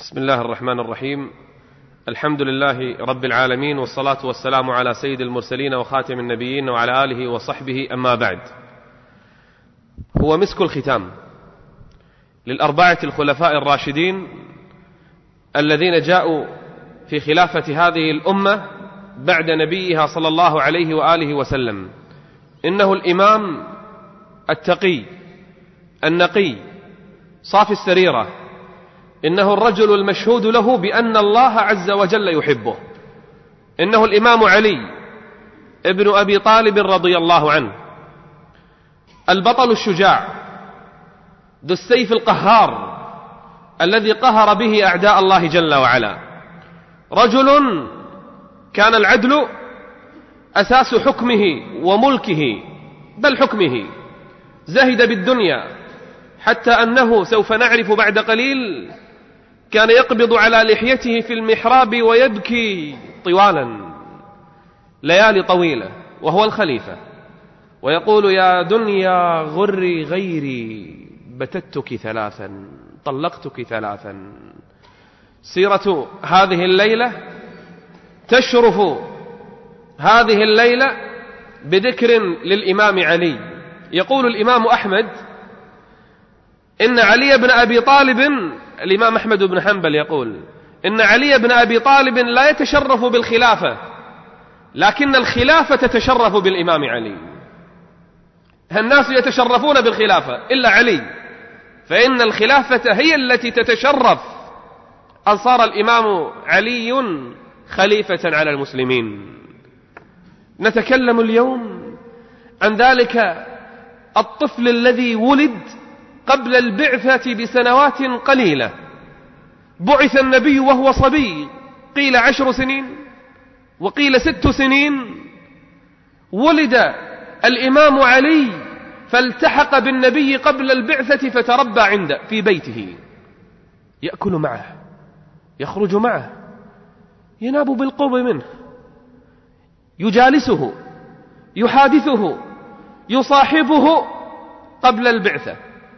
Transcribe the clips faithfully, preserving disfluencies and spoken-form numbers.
بسم الله الرحمن الرحيم. الحمد لله رب العالمين، والصلاة والسلام على سيد المرسلين وخاتم النبيين وعلى آله وصحبه، أما بعد. هو مسك الختام للأربعة الخلفاء الراشدين الذين جاءوا في خلافة هذه الأمة بعد نبيها صلى الله عليه وآله وسلم. إنه الإمام التقي النقي صافي السريرة، إنه الرجل المشهود له بأن الله عز وجل يحبه. إنه الإمام علي ابن أبي طالب رضي الله عنه، البطل الشجاع ذو السيف القهار الذي قهر به أعداء الله جل وعلا. رجل كان العدل أساس حكمه وملكه، بل حكمه. زهد بالدنيا حتى أنه سوف نعرف بعد قليل كان يقبض على لحيته في المحراب ويبكي طوالا ليالي طويلة وهو الخليفة، ويقول: يا دنيا غري غيري، بتتك ثلاثا، طلقتك ثلاثا. سيرة هذه الليلة تشرف هذه الليلة بذكر للإمام علي. يقول الإمام أحمد إن علي بن أبي طالب، الإمام أحمد بن حنبل يقول إن علي بن أبي طالب لا يتشرف بالخلافة، لكن الخلافة تتشرف بالإمام علي. الناس يتشرفون بالخلافة إلا علي، فإن الخلافة هي التي تتشرف أن صار الإمام علي خليفة على المسلمين. نتكلم اليوم عن ذلك الطفل الذي ولد قبل البعثة بسنوات قليلة. بعث النبي وهو صبي، قيل عشر سنين وقيل ست سنين. ولد الإمام علي فالتحق بالنبي قبل البعثة، فتربى عنده في بيته، يأكل معه، يخرج معه، يناب بالقرب منه، يجالسه، يحادثه، يصاحبه قبل البعثة.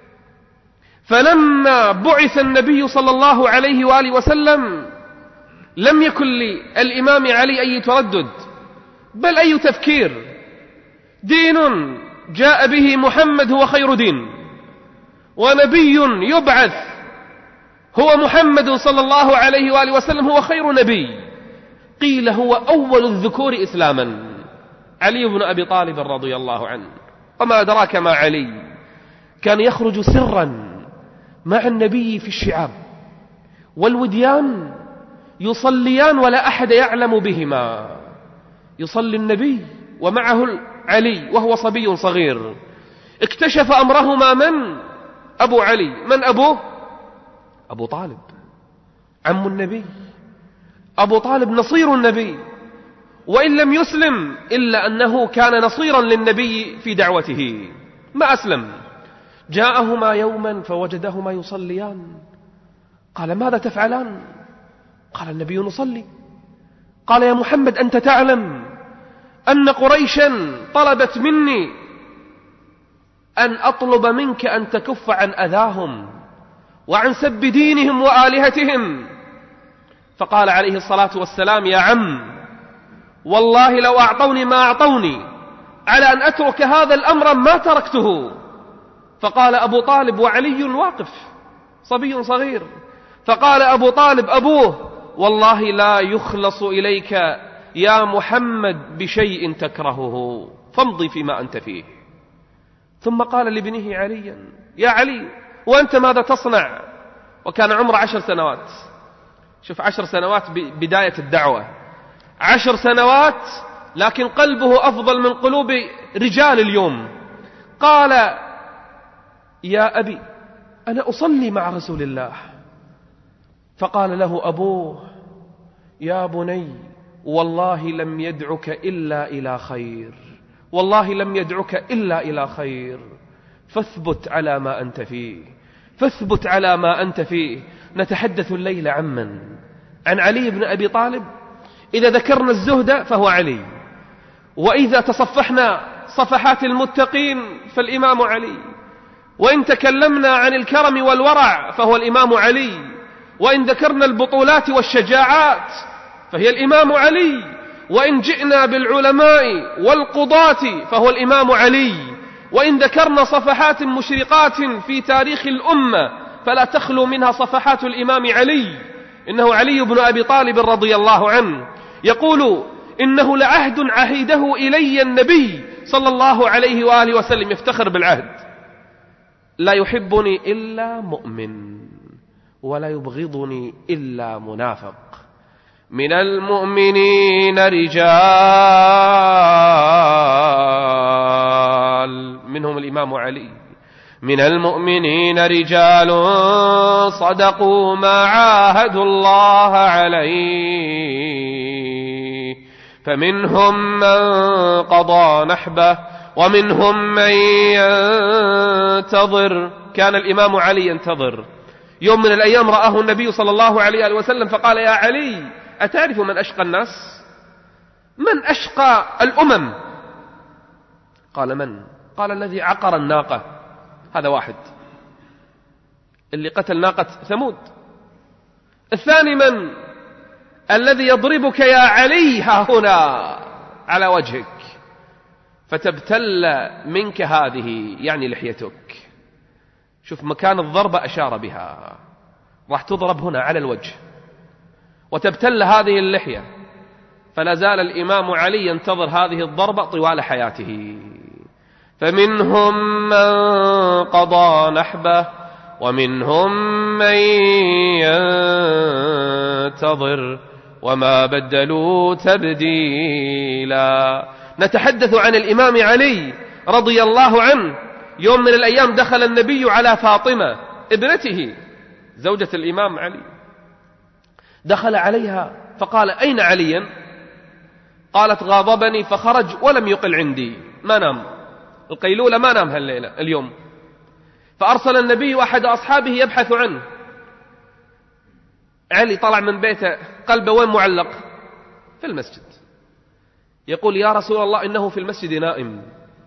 فلما بعث النبي صلى الله عليه وآله وسلم لم يكن للإمام علي أي تردد، بل أي تفكير. دين جاء به محمد هو خير دين، ونبي يبعث هو محمد صلى الله عليه وآله وسلم هو خير نبي. قيل هو أول الذكور إسلاما، علي بن أبي طالب رضي الله عنه. وما أدراك ما علي، كان يخرج سرا مع النبي في الشعاب، والوديان يصليان ولا أحد يعلم بهما. يصلي النبي ومعه علي وهو صبي صغير. اكتشف أمرهما من؟ أبو علي. من أبوه؟ أبو طالب عم النبي. أبو طالب نصير النبي، وإن لم يسلم إلا أنه كان نصيرا للنبي في دعوته، ما أسلم. جاءهما يوما فوجدهما يصليان، قال: ماذا تفعلان؟ قال النبي: نصلي. قال: يا محمد، أنت تعلم أن قريشا طلبت مني أن أطلب منك أن تكف عن أذاهم وعن سب دينهم وآلهتهم. فقال عليه الصلاة والسلام: يا عم، والله لو أعطوني ما أعطوني على أن أترك هذا الأمر ما تركته. فقال أبو طالب وعلي واقف صبي صغير، فقال أبو طالب أبوه: والله لا يخلص إليك يا محمد بشيء تكرهه، فامضي فيما أنت فيه. ثم قال لابنه عليا: يا علي، وأنت ماذا تصنع؟ وكان عمره عشر سنوات. شوف، عشر سنوات بداية الدعوة، عشر سنوات، لكن قلبه أفضل من قلوب رجال اليوم. قال: يا أبي، أنا أصلي مع رسول الله. فقال له أبوه: يا بني، والله لم يدعك إلا إلى خير، والله لم يدعك إلا إلى خير، فاثبت على ما أنت فيه، فاثبت على ما أنت فيه. نتحدث الليلة عن من؟ عن علي بن أبي طالب. إذا ذكرنا الزهد فهو علي، وإذا تصفحنا صفحات المتقين فالإمام علي، وإن تكلمنا عن الكرم والورع فهو الإمام علي، وإن ذكرنا البطولات والشجاعات فهي الإمام علي، وإن جئنا بالعلماء والقضاة فهو الإمام علي، وإن ذكرنا صفحات مشرقات في تاريخ الأمة فلا تخلو منها صفحات الإمام علي. إنه علي بن أبي طالب رضي الله عنه يقول: إنه لعهد عهده إلي النبي صلى الله عليه وآله وسلم، يفتخر بالعهد: لا يحبني إلا مؤمن ولا يبغضني إلا منافق. من المؤمنين رجال، منهم الإمام علي، من المؤمنين رجال صدقوا ما عاهدوا الله عليه، فمنهم من قضى نحبه ومنهم من ينتظر. كان الإمام علي ينتظر. يوم من الأيام رآه النبي صلى الله عليه وسلم فقال: يا علي، أتعرف من أشقى الناس؟ من أشقى الأمم؟ قال: من؟ قال: الذي عقر الناقة. هذا واحد، اللي قتل ناقة ثمود. الثاني من؟ الذي يضربك يا علي ها هنا على وجهك فتبتل منك هذه، يعني لحيتك. شوف مكان الضربة أشار بها، راح تضرب هنا على الوجه وتبتل هذه اللحية. فلا زال الإمام علي ينتظر هذه الضربة طوال حياته. فمنهم من قضى نحبه ومنهم من ينتظر وما بدلوا تبديلا. نتحدث عن الإمام علي رضي الله عنه. يوم من الأيام دخل النبي على فاطمة ابنته زوجة الإمام علي، دخل عليها فقال: أين عليا؟ قالت: غاضبني فخرج ولم يقل عندي، ما نام القيلولة، ما نام هالليلة اليوم. فأرسل النبي أحد أصحابه يبحث عنه. علي طلع من بيته، قلبه وين معلق؟ في المسجد. يقول: يا رسول الله، إنه في المسجد نائم.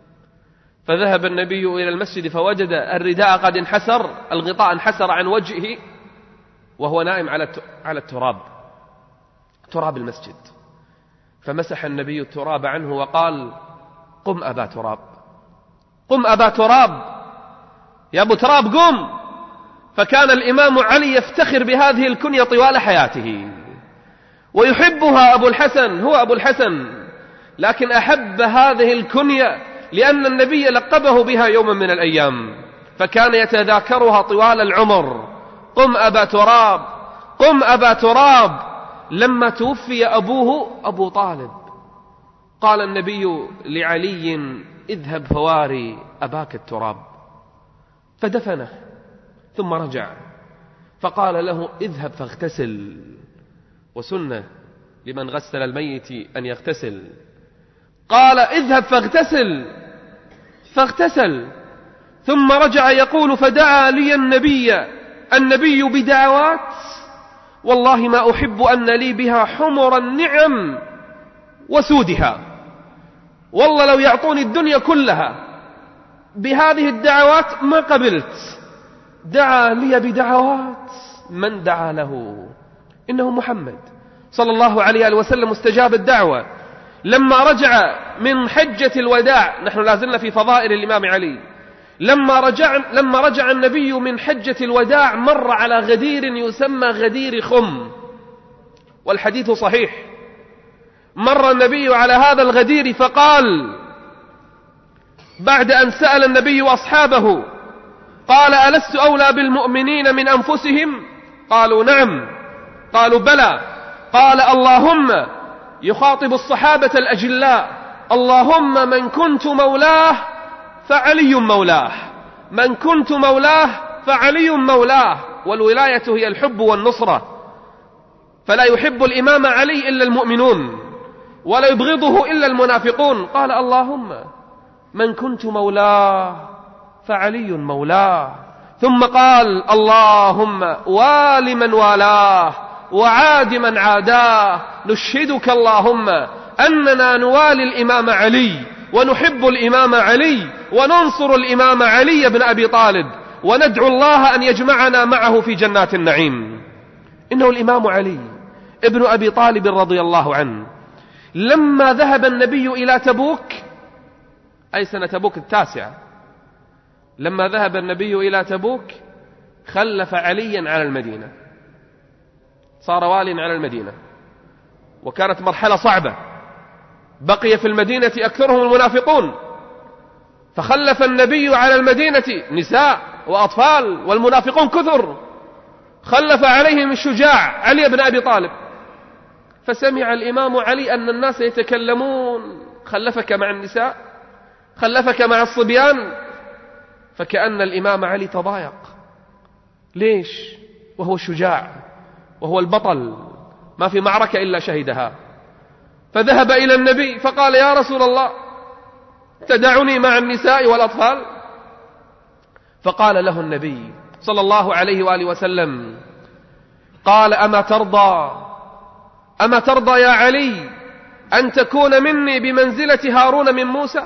فذهب النبي إلى المسجد فوجد الرداء قد انحسر، الغطاء انحسر عن وجهه وهو نائم على التراب، تراب المسجد. فمسح النبي التراب عنه وقال: قم أبا تراب، قم أبا تراب، يا أبو تراب قم. فكان الإمام علي يفتخر بهذه الكنية طوال حياته ويحبها. أبو الحسن هو أبو الحسن، لكن أحب هذه الكنية لأن النبي لقبه بها يوما من الأيام، فكان يتذاكرها طوال العمر: قم أبا تراب، قم أبا تراب. لما توفي أبوه أبو طالب قال النبي لعلي: اذهب فواري أباك التراب. فدفنه ثم رجع فقال له: اذهب فاغتسل، وسنة لمن غسل الميت أن يغتسل. قال: اذهب فاغتسل، فاغتسل. ثم رجع يقول: فدعا لي النبي النبي بدعوات والله ما أحب أن لي بها حمر النعم وسودها، والله لو يعطوني الدنيا كلها بهذه الدعوات ما قبلت. دعا لي بدعوات، من دعا له؟ إنه محمد صلى الله عليه وسلم مستجاب الدعوة. لما رجع من حجة الوداع، نحن لازلنا في فضائل الإمام علي، لما رجع, لما رجع النبي من حجة الوداع مر على غدير يسمى غدير خم، والحديث صحيح. مر النبي على هذا الغدير فقال بعد أن سأل النبي أصحابه قال: ألست أولى بالمؤمنين من أنفسهم؟ قالوا: نعم. قالوا: بلى. قال: اللهم، يخاطب الصحابة الأجلاء: اللهم من كنت مولاه فعلي مولاه، من كنت مولاه فعلي مولاه. والولاية هي الحب والنصرة، فلا يحب الإمام علي إلا المؤمنون ولا يبغضه إلا المنافقون. قال: اللهم من كنت مولاه فعلي مولاه. ثم قال: اللهم وال من والاه وعاد من عاداه. نشهدك اللهم أننا نوالي الإمام علي ونحب الإمام علي وننصر الإمام علي بن أبي طالب، وندعو الله أن يجمعنا معه في جنات النعيم. إنه الإمام علي ابن أبي طالب رضي الله عنه. لما ذهب النبي إلى تبوك، أي سنة تبوك التاسعة، لما ذهب النبي إلى تبوك خلف عليا على المدينة، صار واليا على المدينة، وكانت مرحلة صعبة، بقي في المدينة أكثرهم المنافقون، فخلف النبي على المدينة نساء وأطفال والمنافقون كثر، خلف عليهم الشجاع علي بن أبي طالب. فسمع الإمام علي أن الناس يتكلمون: خلفك مع النساء، خلفك مع الصبيان. فكأن الإمام علي تضايق. ليش؟ وهو الشجاع وهو البطل، ما في معركة إلا شهدها. فذهب إلى النبي فقال: يا رسول الله، تدعني مع النساء والأطفال؟ فقال له النبي صلى الله عليه وآله وسلم، قال: أما ترضى أما ترضى يا علي أن تكون مني بمنزلة هارون من موسى؟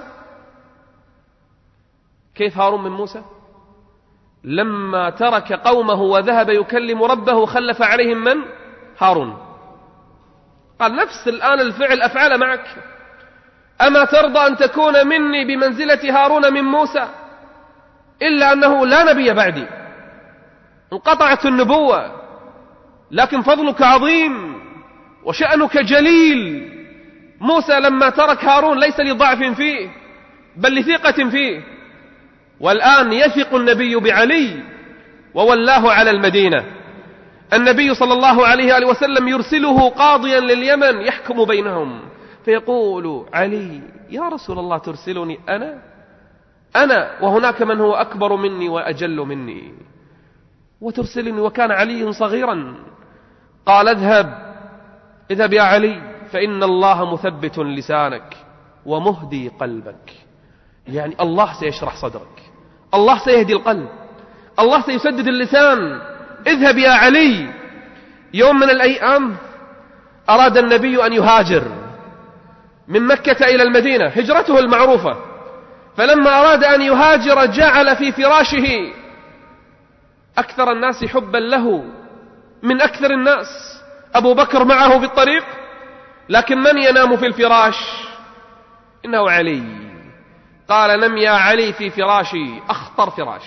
كيف هارون من موسى؟ لما ترك قومه وذهب يكلم ربه خلف عليهم من؟ هارون. قال نفس الآن الفعل أفعل معك. أما ترضى أن تكون مني بمنزلة هارون من موسى؟ إلا أنه لا نبي بعدي، انقطعت النبوة، لكن فضلك عظيم وشأنك جليل. موسى لما ترك هارون ليس لضعف فيه بل لثقة فيه، والآن يثق النبي بعلي وولاه على المدينة. النبي صلى الله عليه وآله وسلم يرسله قاضيا لليمن يحكم بينهم، فيقول علي: يا رسول الله، ترسلني أنا أنا وهناك من هو أكبر مني وأجل مني، وترسلني وكان علي صغيرا؟ قال: اذهب اذهب يا علي، فإن الله مثبت لسانك ومهدي قلبك. يعني الله سيشرح صدرك، الله سيهدي القلب، الله سيسدد اللسان. اذهب يا علي. يوم من الأيام أراد النبي أن يهاجر من مكة إلى المدينة، هجرته المعروفة. فلما أراد أن يهاجر جعل في فراشه أكثر الناس حبا له من أكثر الناس. أبو بكر معه في الطريق، لكن من ينام في الفراش؟ إنه علي. قال: نم يا علي في فراشي، أخطر فراش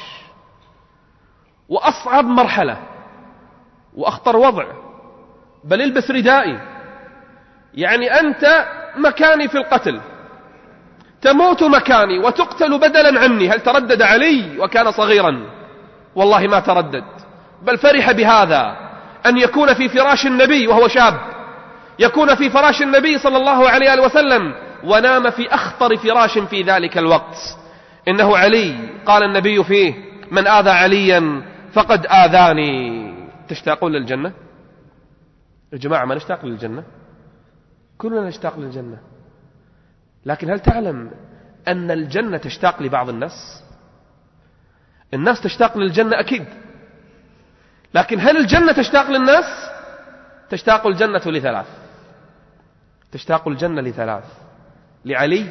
وأصعب مرحلة وأخطر وضع، بل البس ردائي، يعني أنت مكاني في القتل، تموت مكاني وتقتل بدلا عني. هل تردد علي وكان صغيرا؟ والله ما تردد، بل فرح بهذا، أن يكون في فراش النبي وهو شاب، يكون في فراش النبي صلى الله عليه وسلم، ونام في أخطر فراش في ذلك الوقت. إنه علي. قال النبي فيه: من آذى عليا فقد آذاني. تشتاقون للجنة يا جماعة؟ ما نشتاق للجنة؟ كلنا نشتاق للجنة، لكن هل تعلم أن الجنة تشتاق لبعض الناس؟ الناس تشتاق للجنة أكيد، لكن هل الجنة تشتاق للناس؟ تشتاق الجنة لثلاث تشتاق الجنة لثلاث لعلي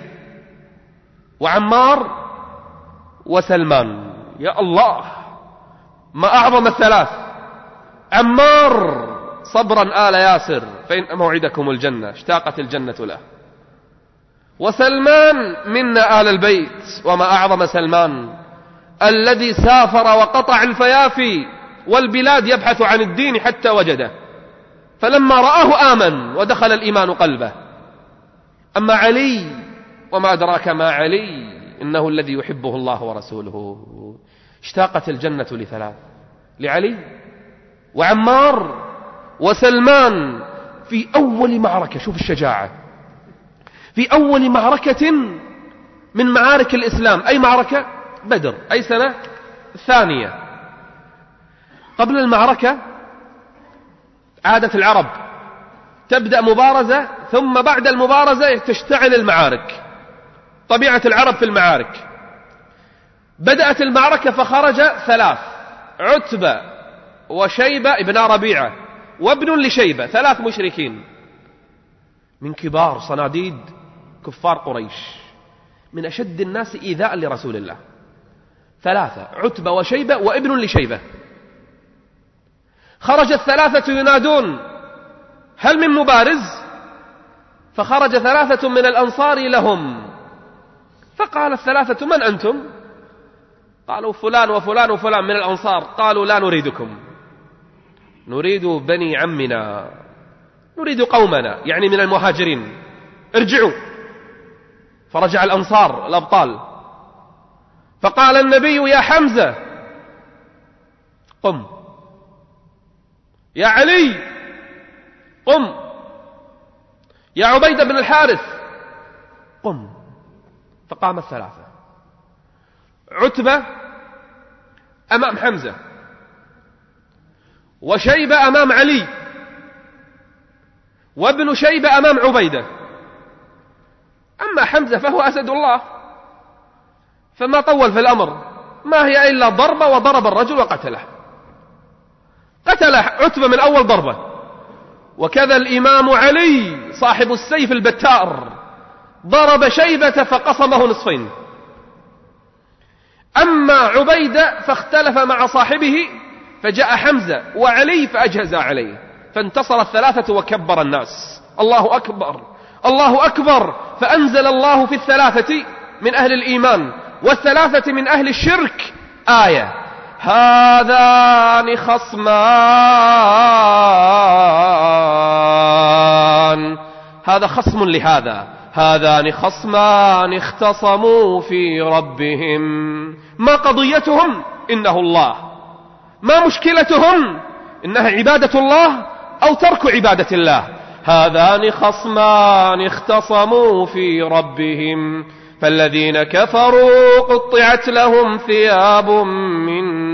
وعمار وسلمان. يا الله، ما أعظم الثلاث. عمار: صبرا آل ياسر فإن موعدكم الجنة، اشتاقت الجنة له. وسلمان: منا آل البيت، وما أعظم سلمان الذي سافر وقطع الفيافي والبلاد يبحث عن الدين حتى وجده، فلما رآه آمن ودخل الإيمان قلبه. أما علي، وما أدراك ما علي، إنه الذي يحبه الله ورسوله. اشتاقت الجنة لثلاث: لعلي وعمار وسلمان. في أول معركة، شوف الشجاعة، في أول معركة من معارك الإسلام. أي معركة؟ بدر. أي سنة؟ الثانية. قبل المعركة عادة العرب تبدأ مبارزة، ثم بعد المبارزة تشتعل المعارك، طبيعة العرب في المعارك. بدأت المعركة فخرج ثلاث: عتبة وشيبة ابن ربيعة وابن لشيبة، ثلاث مشركين من كبار صناديد كفار قريش، من أشد الناس إيذاء لرسول الله. ثلاثة: عتبة وشيبة وابن لشيبة. خرج الثلاثة ينادون هل من مبارز؟ فخرج ثلاثة من الأنصار لهم، فقال الثلاثة من أنتم؟ قالوا فلان وفلان وفلان من الأنصار. قالوا لا نريدكم، نريد بني عمنا، نريد قومنا، يعني من المهاجرين، ارجعوا. فرجع الأنصار الأبطال، فقال النبي يا حمزة قم، يا علي قم، يا عبيدة بن الحارث قم. فقام الثلاثة، عتبة أمام حمزة، وشيبة أمام علي، وابن شيبة أمام عبيدة. أما حمزة فهو أسد الله، فما طول في الأمر، ما هي إلا ضربة وضرب الرجل وقتله، قتل عتبة من أول ضربة. وكذا الإمام علي صاحب السيف البتار ضرب شيبة فقصمه نصفين. أما عبيدة فاختلف مع صاحبه، فجاء حمزة وعلي فأجهز عليه، فانتصر الثلاثة وكبر الناس الله أكبر الله أكبر. فأنزل الله في الثلاثة من أهل الإيمان والثلاثة من أهل الشرك آية: هذان خصمان، هذا خصم لهذا، هذان خصمان اختصموا في ربهم. ما قضيتهم؟ إنه الله. ما مشكلتهم؟ إنها عبادة الله أو ترك عبادة الله. هذان خصمان اختصموا في ربهم فالذين كفروا قطعت لهم ثياب من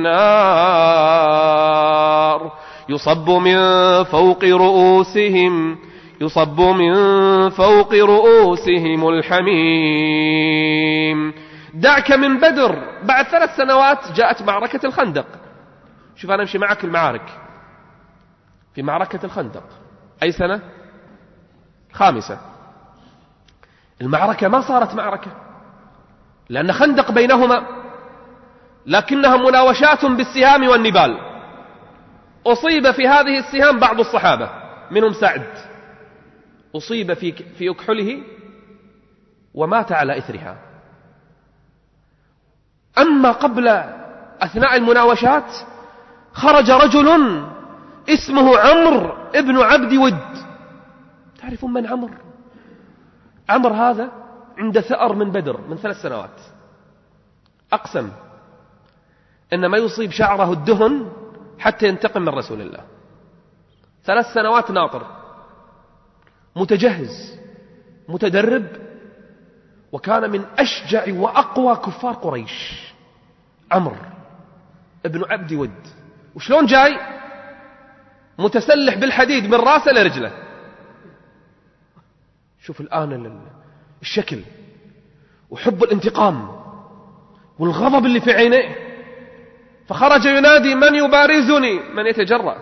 نار يصب من فوق رؤوسهم يصب من فوق رؤوسهم الحميم. دعك من بدر، بعد ثلاث سنوات جاءت معركة الخندق. شوف أنا أمشي معك المعارك. في معركة الخندق أي سنة؟ خامسة. المعركة ما صارت معركة لأن خندق بينهما، لكنها مناوشات بالسهام والنبال. أصيب في هذه السهام بعض الصحابة منهم سعد، أصيب في في أكحله ومات على إثرها. أما قبل أثناء المناوشات خرج رجل اسمه عمرو ابن عبد ود. تعرفون من عمرو؟ عمرو هذا عند ثأر من بدر من ثلاث سنوات، أقسم إن ما يصيب شعره الدهن حتى ينتقم من رسول الله. ثلاث سنوات ناطر، متجهز متدرب، وكان من أشجع وأقوى كفار قريش. عمرو ابن عبد ود. وشلون جاي؟ متسلح بالحديد من راسه لرجله. شوف الآن الشكل وحب الانتقام والغضب اللي في عينيه. فخرج ينادي: من يبارزني؟ من يتجرأ؟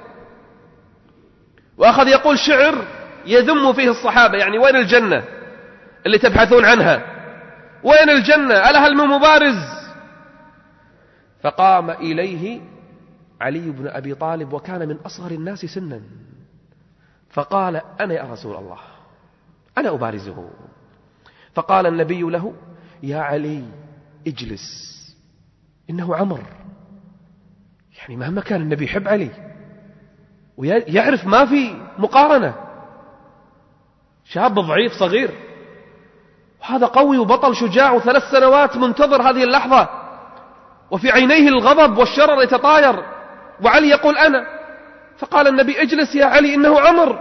وأخذ يقول شعر يذم فيه الصحابة، يعني وين الجنة اللي تبحثون عنها؟ وين الجنة؟ ألا هل من مبارز؟ فقام إليه علي بن أبي طالب وكان من أصغر الناس سنا، فقال: أنا يا رسول الله، أنا أبارزه. فقال النبي له: يا علي اجلس، إنه عمرو. يعني مهما كان النبي يحب علي ويعرف ما في مقارنة، شاب ضعيف صغير، وهذا قوي وبطل شجاع وثلاث سنوات منتظر هذه اللحظة، وفي عينيه الغضب والشرر يتطاير، وعلي يقول أنا. فقال النبي: اجلس يا علي، إنه عمرو.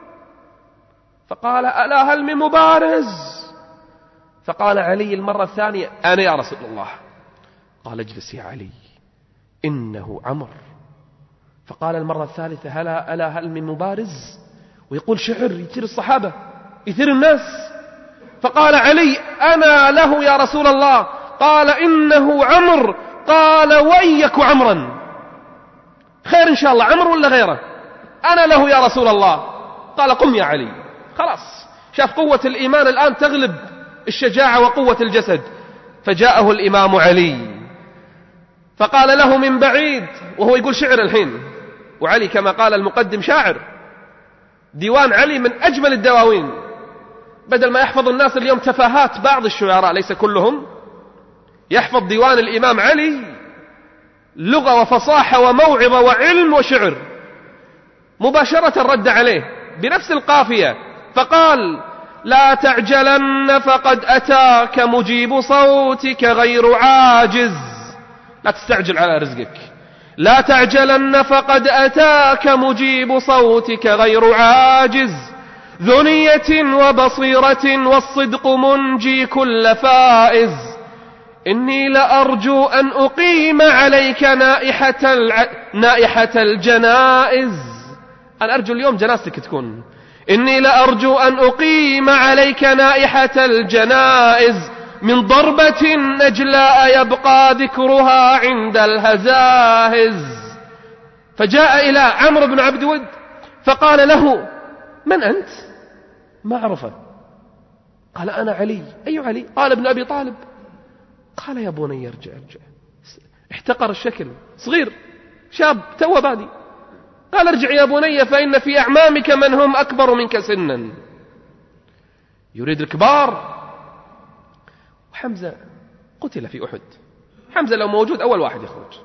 فقال: ألا هل من مبارز؟ فقال علي المرة الثانية: أنا يا رسول الله. قال: اجلس يا علي، إنه عمرو. فقال المرة الثالثة: هلا ألا هل من مبارز؟ ويقول شعر يثير الصحابة يثير الناس. فقال علي: أنا له يا رسول الله. قال: إنه عمرو. قال: وإيك عمرا، خير إن شاء الله، عمرو ولا غيره؟ أنا له يا رسول الله. قال: قم يا علي. خلاص، شاف قوة الإيمان الآن تغلب الشجاعة وقوة الجسد. فجاءه الإمام علي فقال له من بعيد، وهو يقول شعر الحين، وعلي كما قال المقدم شاعر، ديوان علي من أجمل الدواوين. بدل ما يحفظ الناس اليوم تفاهات بعض الشعراء ليس كلهم، يحفظ ديوان الإمام علي لغة وفصاحة وموعظة وعلم وشعر. مباشرة رد عليه بنفس القافية فقال: لا تعجلن فقد أتاك مجيب صوتك غير عاجز. لا تستعجل على رزقك. لا تعجلن فقد أتاك مجيب صوتك غير عاجز، ذو نية وبصيرة والصدق منجي كل فائز. إني لأرجو أن أقيم عليك نائحة, الع... نائحة الجنائز. أنا أرجو اليوم جنازتك تكون. إني لأرجو أن أقيم عليك نائحة الجنائز، من ضربة نجلاء يبقى ذكرها عند الهزائز. فجاء إلى عمرو بن عبد ود فقال له: من أنت؟ ما عرفه. قال: أنا علي. أي علي؟ قال: ابن أبي طالب. قال: يا بني ارجع ارجع. احتقر الشكل، صغير شاب تو بادي. قال: ارجع يا بني فإن في أعمامك من هم أكبر منك سنا. يريد الكبار. وحمزة قتل في أحد. حمزة لو موجود أول واحد يخرج،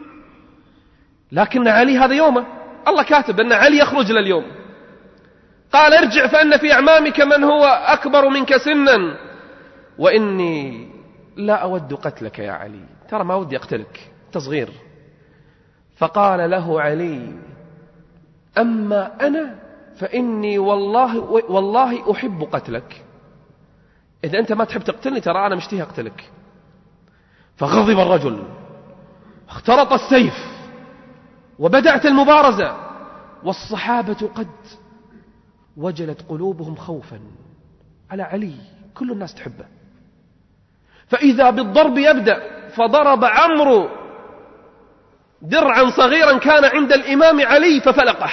لكن علي هذا يومه، الله كاتب أن علي يخرج لليوم. قال: ارجع فإن في أعمامك من هو أكبر منك سنا، وإني لا أود قتلك يا علي، ترى ما ودي أقتلك، أنت صغير. فقال له علي: أما أنا فإني والله والله أحب قتلك. إذا أنت ما تحب تقتلني ترى أنا مشتهي أقتلك. فغضب الرجل، اخترط السيف، وبدأت المبارزة، والصحابة قد وجلت قلوبهم خوفا على علي، كل الناس تحبه. فإذا بالضرب يبدأ، فضرب عمرو درعا صغيرا كان عند الإمام علي ففلقه،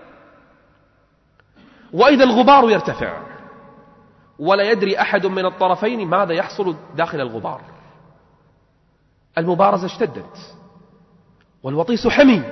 وإذا الغبار يرتفع، ولا يدري أحد من الطرفين ماذا يحصل داخل الغبار. المبارزة اشتدت، والوطيس حمي،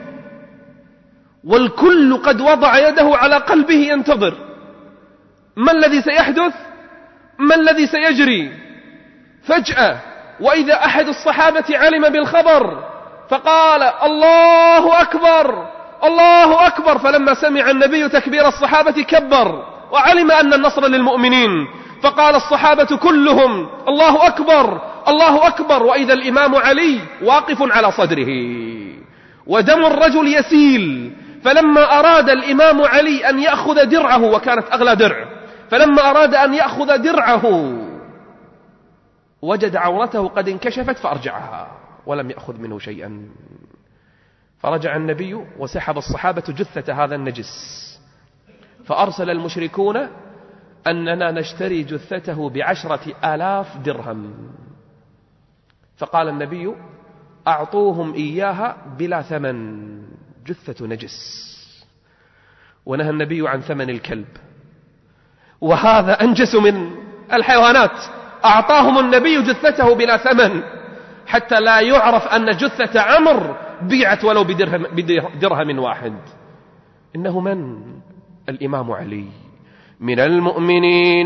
والكل قد وضع يده على قلبه ينتظر ما الذي سيحدث، ما الذي سيجري. فجأة وإذا أحد الصحابة علم بالخبر فقال: الله أكبر الله أكبر. فلما سمع النبي تكبير الصحابة كبر، وعلم أن النصر للمؤمنين، فقال الصحابة كلهم: الله أكبر الله أكبر. وإذا الإمام علي واقف على صدره ودم الرجل يسيل. فلما أراد الإمام علي أن يأخذ درعه، وكانت أغلى درع، فلما أراد أن يأخذ درعه وجد عورته قد انكشفت فأرجعها ولم يأخذ منه شيئا. فرجع النبي وسحب الصحابة جثة هذا النجس، فأرسل المشركون أننا نشتري جثته بعشرة آلاف درهم. فقال النبي: أعطوهم إياها بلا ثمن، جثة نجس. ونهى النبي عن ثمن الكلب، وهذا أنجس من الحيوانات. أعطاهم النبي جثته بلا ثمن حتى لا يعرف أن جثة عمرو بيعت ولو بدرهم, بدرهم واحد. إنه من؟ الإمام علي. من المؤمنين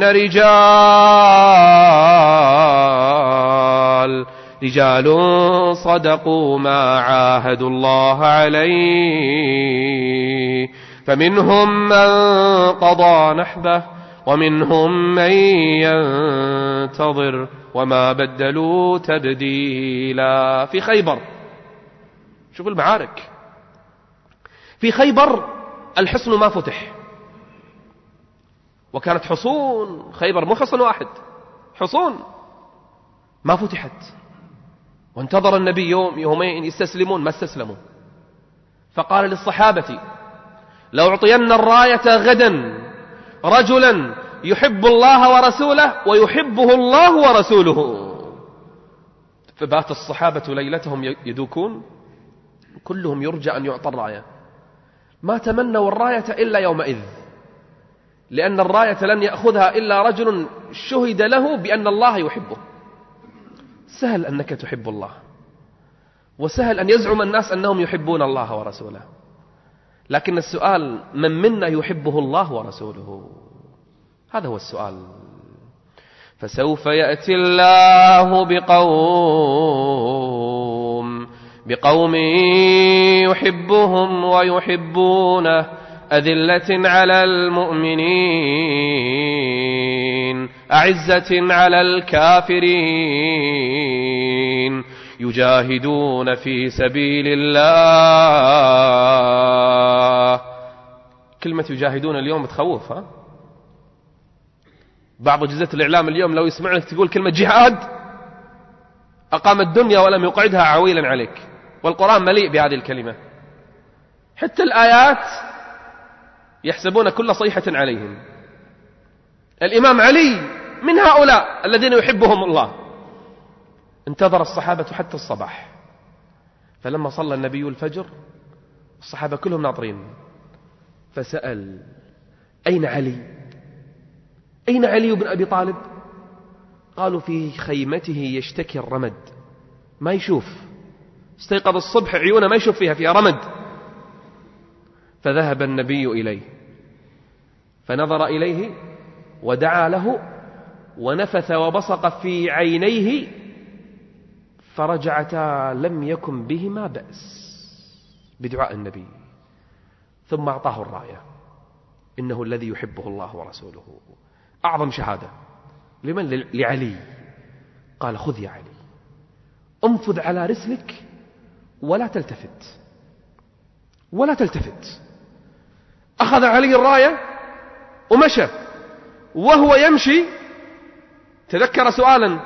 رجال رجال صدقوا ما عاهدوا الله عليه، فمنهم من قضى نحبه ومنهم من ينتظر وما بدلوا تبديلا. في خيبر، شوف المعارك في خيبر، الحصن ما فتح، وكانت حصون خيبر مو حصن واحد، حصون ما فتحت. وانتظر النبي يوم يومين يستسلمون، ما استسلموا. فقال للصحابة: لو أعطين الراية غدا رجلا يحب الله ورسوله ويحبه الله ورسوله. فبات الصحابة ليلتهم يدوكون، كلهم يرجى أن يعطى الراية. ما تمنوا الراية إلا يومئذ، لأن الراية لن يأخذها إلا رجل شهد له بأن الله يحبه. سهل أنك تحب الله، وسهل أن يزعم الناس أنهم يحبون الله ورسوله، لكن السؤال من منا يحبه الله ورسوله؟ هذا هو السؤال. فسوف يأتي الله بقوم بقوم يحبهم ويحبونه أذلة على المؤمنين أعزة على الكافرين يجاهدون في سبيل الله. كلمة يجاهدون اليوم تخوف. ها؟ بعض أجهزة الإعلام اليوم لو يسمعك تقول كلمة جهاد أقام الدنيا ولم يقعدها عويلا عليك، والقرآن مليء بهذه الكلمة. حتى الآيات يحسبون كل صيحة عليهم. الإمام علي من هؤلاء الذين يحبهم الله. انتظر الصحابة حتى الصباح، فلما صلى النبي الفجر الصحابة كلهم ناظرين، فسأل: أين علي؟ أين علي بن أبي طالب؟ قالوا: في خيمته يشتكي الرمد، ما يشوف، استيقظ الصبح عيونه ما يشوف فيها، فيها رمد. فذهب النبي إليه فنظر إليه ودعا له ونفث وبصق في عينيه فرجعتا لم يكن بهما بأس بدعاء النبي، ثم أعطاه الراية: إنه الذي يحبه الله ورسوله. أعظم شهادة لمن؟ لعلي. قال: خذ يا علي، انفذ على رسلك ولا تلتفت ولا تلتفت. أخذ علي الراية ومشى، وهو يمشي تذكر سؤالا،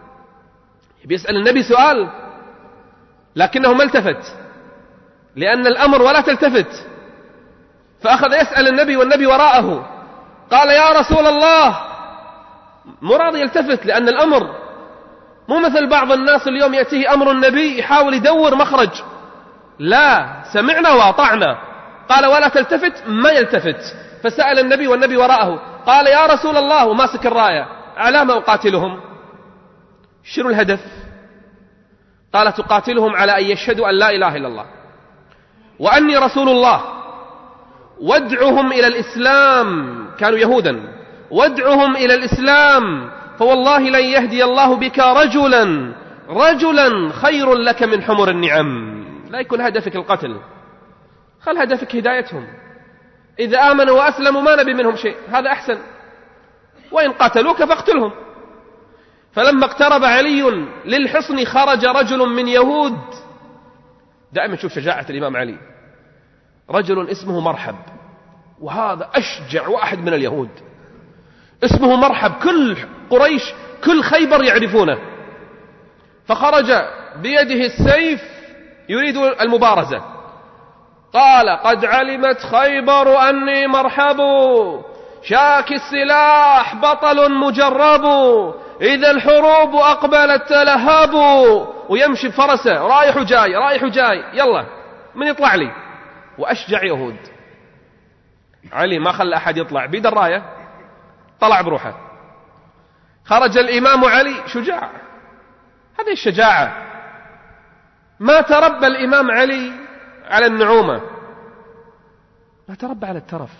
بيسأل النبي سؤال لكنه ما التفت لأن الأمر ولا تلتفت، فأخذ يسأل النبي والنبي وراءه. قال: يا رسول الله، مو راضي يلتفت لأن الأمر مو مثل بعض الناس اليوم يأتيه أمر النبي يحاول يدور مخرج، لا، سمعنا وأطعنا. قال: ولا تلتفت، ما يلتفت. فسأل النبي والنبي وراءه. قال: يا رسول الله، وماسك الراية: على ما أقاتلهم؟ شنو الهدف؟ قال: تقاتلهم على أن يشهدوا أن لا إله إلا الله وأني رسول الله، وادعهم إلى الإسلام. كانوا يهودا. وادعهم إلى الإسلام، فوالله لن يهدي الله بك رجلا رجلا خير لك من حمر النعم. لا يكون هدفك القتل، خل هدفك هدايتهم. إذا آمنوا وأسلموا ما نبي منهم شيء، هذا أحسن، وإن قتلوك فاقتلهم. فلما اقترب علي للحصن خرج رجل من يهود. دائما شوف شجاعة الإمام علي. رجل اسمه مرحب، وهذا أشجع واحد من اليهود، اسمه مرحب، كل قريش كل خيبر يعرفونه. فخرج بيده السيف يريد المبارزة. قال: قد علمت خيبر أني مرحب، شاك السلاح بطل مجرب، إذا الحروب أقبلت تلهب. ويمشي بفرسه رايح وجاي رايح وجاي، يلا من يطلع لي؟ وأشجع يهود. علي ما خلى أحد يطلع، بيد الراية طلع بروحه. خرج الإمام علي شجاع، هذه الشجاعة. ما تربى الإمام علي على النعومة، ما تربى على الترف،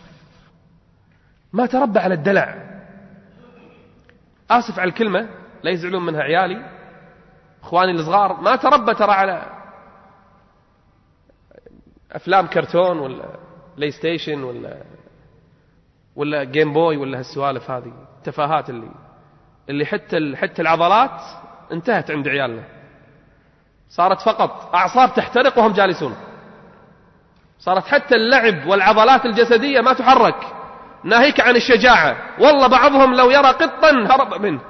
ما تربى على الدلع. آسف على الكلمة، لا يزعلون منها عيالي إخواني الصغار، ما تربى ترى على أفلام كرتون ولا بلاي ستيشن ولا ولا جيم بوي ولا هالسوالف هذه، التفاهات اللي اللي حتى حتى العضلات انتهت عند عيالنا، صارت فقط أعصاب تحترق وهم جالسون. صارت حتى اللعب والعضلات الجسدية ما تحرك، ناهيك عن الشجاعة. والله بعضهم لو يرى قطا هرب منه،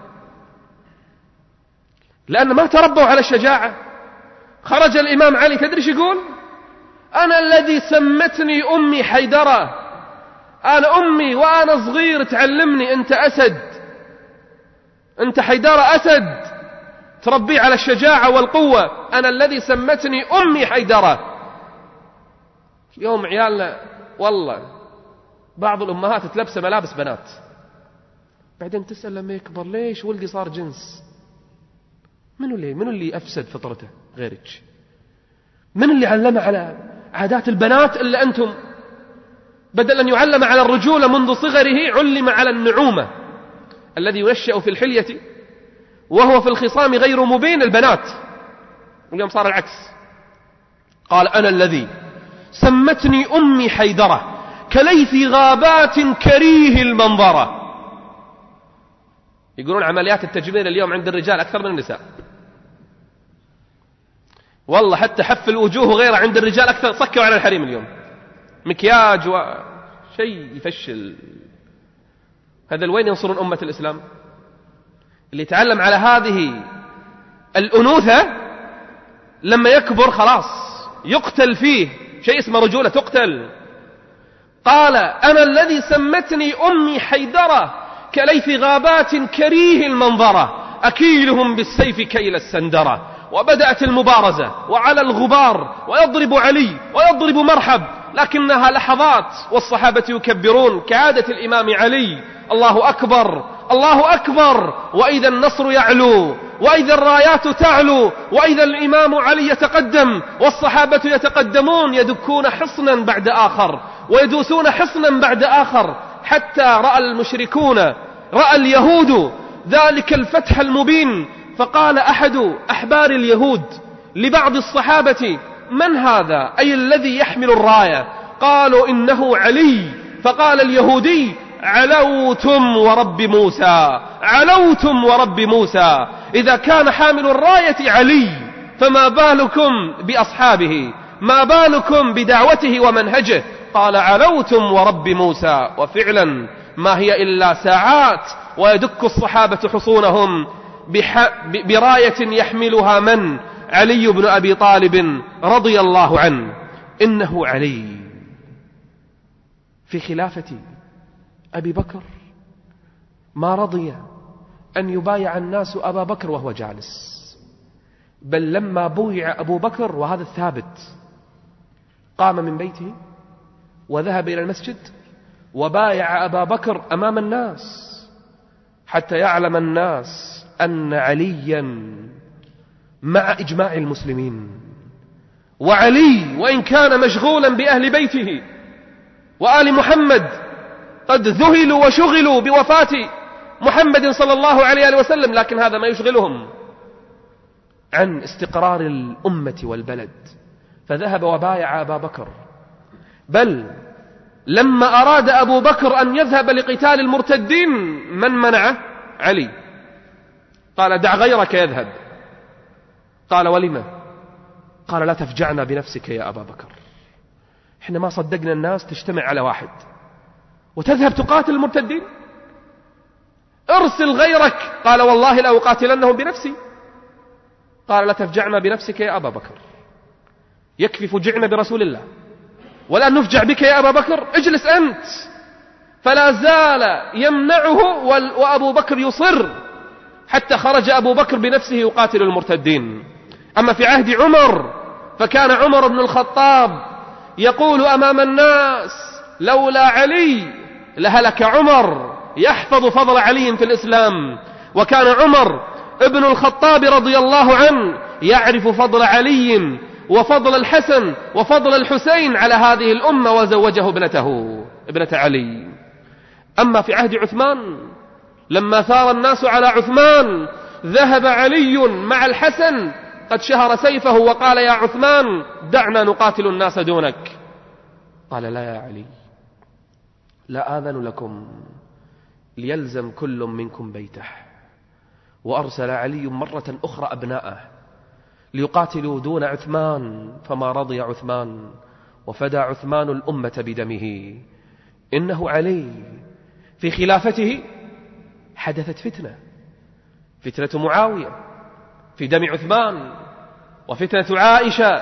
لأن ما تربوا على الشجاعة. خرج الإمام علي، تدري شو يقول؟ أنا الذي سمتني أمي حيدرة، أنا أمي وأنا صغير تعلمني أنت أسد، أنت حيدرة أسد، تربي على الشجاعة والقوة. أنا الذي سمتني أمي حيدرة. يوم عيالنا والله بعض الأمهات تلبس ملابس بنات، بعدين تسأل لما يكبر: ليش ولدي صار جنس؟ منو اللي منو اللي أفسد فطرته غيرك؟ من اللي علمه على عادات البنات إلا أنتم؟ بدل أن يعلم على الرجولة منذ صغره علم على النعومة. الذي ينشأ في الحلية وهو في الخصام غير مبين البنات. اليوم صار العكس. قال أنا الذي سمتني أمي حيدرة كليث غابات كريه المنظرة. يقولون عمليات التجميل اليوم عند الرجال أكثر من النساء. والله حتى حف الوجوه وغيره عند الرجال أكثر. صكوا على الحريم اليوم مكياج وشيء يفشل. هذا الوين ينصرون أمة الإسلام؟ اللي يتعلم على هذه الأنوثة لما يكبر خلاص يقتل فيه شيء اسمه رجولة تقتل. قال أنا الذي سمتني أمي حيدرة كليث غابات كريه المنظرة أكيلهم بالسيف كيل السندرة. وبدأت المبارزة وعلى الغبار ويضرب علي ويضرب مرحب، لكنها لحظات والصحابة يكبرون كعادة الإمام علي. الله أكبر الله أكبر، وإذا النصر يعلو وإذا الرايات تعلو وإذا الإمام علي يتقدم والصحابة يتقدمون يدكون حصنا بعد آخر ويدوسون حصنا بعد آخر، حتى رأى المشركون رأى اليهود ذلك الفتح المبين. فقال أحد أحبار اليهود لبعض الصحابة من هذا أي الذي يحمل الراية؟ قالوا إنه علي. فقال اليهودي علوتم ورب موسى علوتم ورب موسى، إذا كان حامل الراية علي فما بالكم بأصحابه، ما بالكم بدعوته ومنهجه؟ قال علوتم ورب موسى. وفعلا ما هي إلا ساعات ويدك الصحابة حصونهم براية يحملها من؟ علي بن أبي طالب رضي الله عنه. إنه علي في خلافة أبي بكر ما رضي أن يبايع الناس أبا بكر وهو جالس، بل لما بويع أبو بكر وهذا الثابت قام من بيته وذهب إلى المسجد وبايع أبا بكر أمام الناس حتى يعلم الناس أن عليا مع إجماع المسلمين. وعلي وإن كان مشغولا بأهل بيته وآل محمد قد ذهلوا وشغلوا بوفاة محمد صلى الله عليه وسلم، لكن هذا ما يشغلهم عن استقرار الأمة والبلد. فذهب وبايع أبا بكر، بل لما أراد أبو بكر أن يذهب لقتال المرتدين من منعه؟ علي. قال دع غيرك يذهب. قال ولما؟ قال لا تفجعنا بنفسك يا أبا بكر، إحنا ما صدقنا الناس تجتمع على واحد وتذهب تقاتل المرتدين، ارسل غيرك. قال والله لا أقاتلنهم بنفسي. قال لا تفجعنا بنفسك يا أبا بكر، يكفي فجعنا برسول الله ولا نفجع بك يا أبا بكر، اجلس أنت. فلا زال يمنعه وأبو بكر يصر حتى خرج أبو بكر بنفسه يقاتل المرتدين. أما في عهد عمر فكان عمر بن الخطاب يقول أمام الناس لولا علي لهلك عمر، يحفظ فضل علي في الإسلام. وكان عمر ابن الخطاب رضي الله عنه يعرف فضل علي وفضل الحسن وفضل الحسين على هذه الأمة، وزوجه ابنته ابنة علي. أما في عهد عثمان لما ثار الناس على عثمان ذهب علي مع الحسن قد شهر سيفه وقال يا عثمان دعنا نقاتل الناس دونك. قال لا يا علي، لا آذن لكم، ليلزم كل منكم بيته. وأرسل علي مرة أخرى أبناءه ليقاتلوا دون عثمان، فما رضي عثمان وفدى عثمان الأمة بدمه. إنه علي في خلافته حدثت فتنة، فتنة معاوية في دم عثمان، وفتنة عائشة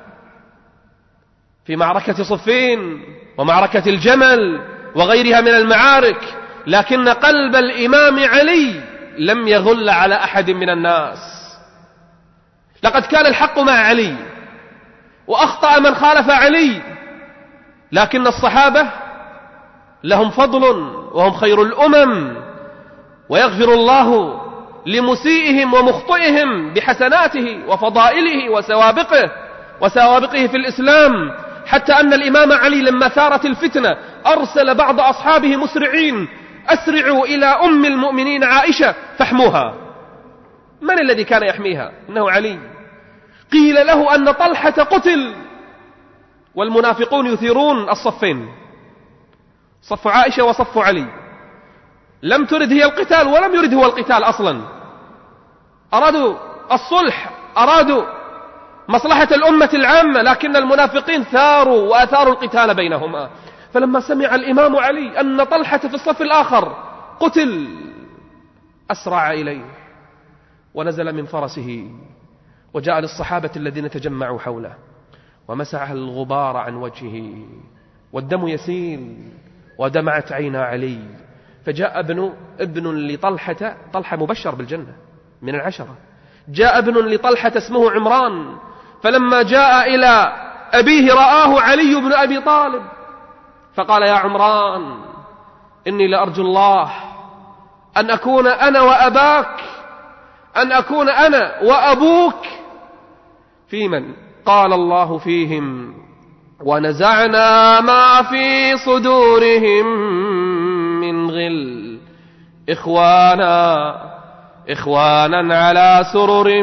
في معركة صفين ومعركة الجمل وغيرها من المعارك. لكن قلب الإمام علي لم يغل على أحد من الناس. لقد كان الحق مع علي وأخطأ من خالف علي، لكن الصحابة لهم فضل وهم خير الأمم، ويغفر الله لمسيئهم ومخطئهم بحسناته وفضائله وسوابقه وسوابقه في الإسلام، حتى أن الإمام علي لما ثارت الفتنة أرسل بعض أصحابه مسرعين: أسرعوا إلى أم المؤمنين عائشة فاحموها. من الذي كان يحميها؟ إنه علي. قيل له أن طلحة قتل، والمنافقون يثيرون الصفين، صف عائشة وصف علي. لم ترد هي القتال ولم يرد هو القتال أصلا، أرادوا الصلح، أرادوا مصلحة الأمة العامة، لكن المنافقين ثاروا وأثاروا القتال بينهما. فلما سمع الإمام علي أن طلحة في الصف الآخر قتل أسرع إليه ونزل من فرسه وجاء للصحابة الذين تجمعوا حوله ومسح الغبار عن وجهه والدم يسيل ودمعت عينا علي. فجاء ابن ابن لطلحة، طلحة مبشر بالجنة من العشرة، جاء ابن لطلحة اسمه عمران، فلما جاء إلى أبيه رآه علي بن أبي طالب فقال: يا عمران، إني لأرجو الله أن أكون أنا وأباك، أن أكون أنا وأبوك في من قال الله فيهم: ونزعنا ما في صدورهم من غل إخوانا إخوانا على سرر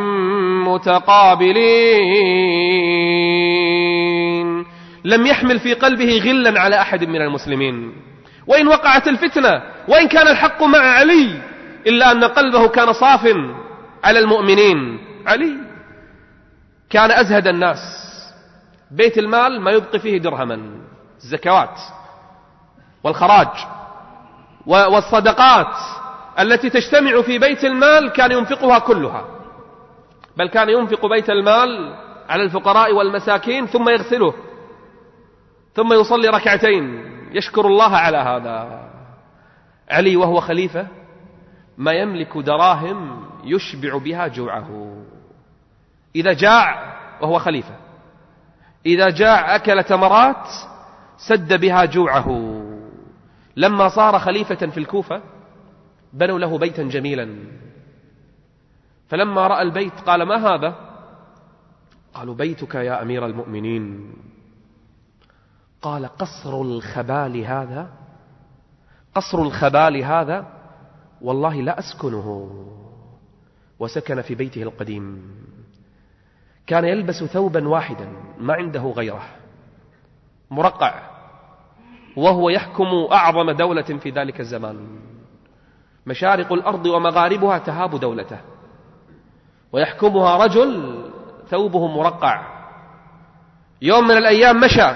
متقابلين. لم يحمل في قلبه غلا على أحد من المسلمين، وإن وقعت الفتنة وإن كان الحق مع علي، إلا أن قلبه كان صاف على المؤمنين. علي كان أزهد الناس، بيت المال ما يبقي فيه درهما، الزكوات والخراج والصدقات التي تجتمع في بيت المال كان ينفقها كلها، بل كان ينفق بيت المال على الفقراء والمساكين ثم يغسله ثم يصلي ركعتين يشكر الله على هذا. علي وهو خليفة ما يملك دراهم يشبع بها جوعه، إذا جاع وهو خليفة، إذا جاع أكل تمرات سد بها جوعه. لما صار خليفة في الكوفة بنوا له بيتا جميلا، فلما رأى البيت قال: ما هذا؟ قالوا: بيتك يا أمير المؤمنين. قال: قصر الخبال هذا، قصر الخبال هذا والله لا أسكنه. وسكن في بيته القديم، كان يلبس ثوبا واحدا ما عنده غيره، مرقع، وهو يحكم أعظم دولة في ذلك الزمان، مشارق الأرض ومغاربها تهاب دولته، ويحكمها رجل ثوبه مرقع. يوم من الأيام مشى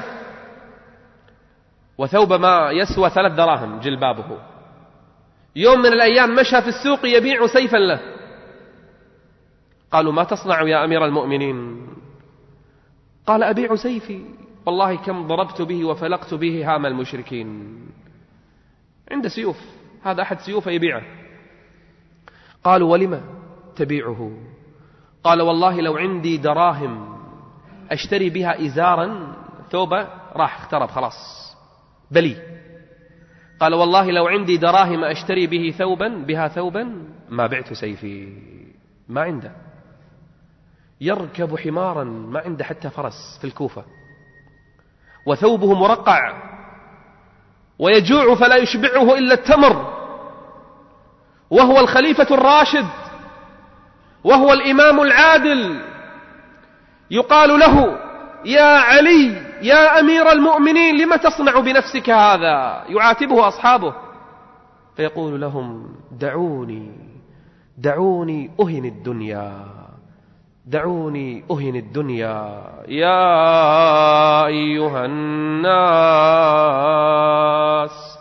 وثوب ما يسوى ثلاث دراهم جلبابه، يوم من الأيام مشى في السوق يبيع سيفا له. قالوا: ما تصنع يا أمير المؤمنين؟ قال: أبيع سيفي، والله كم ضربت به وفلقت به هام المشركين. عند سيوف، هذا أحد سيوفه يبيعه. قالوا: ولما تبيعه؟ قال: والله لو عندي دراهم أشتري بها إزارا، ثوبة راح اخترب خلاص بلي. قال: والله لو عندي دراهم أشتري به ثوبا بها ثوبا ما بعت سيفي. ما عنده، يركب حمارا ما عنده حتى فرس في الكوفة، وثوبه مرقع، ويجوع فلا يشبعه إلا التمر، وهو الخليفة الراشد، وهو الإمام العادل. يقال له: يا علي يا أمير المؤمنين، لم تصنع بنفسك هذا؟ يعاتبه أصحابه، فيقول لهم: دعوني دعوني أهن الدنيا، دعوني أهن الدنيا. يا أيها الناس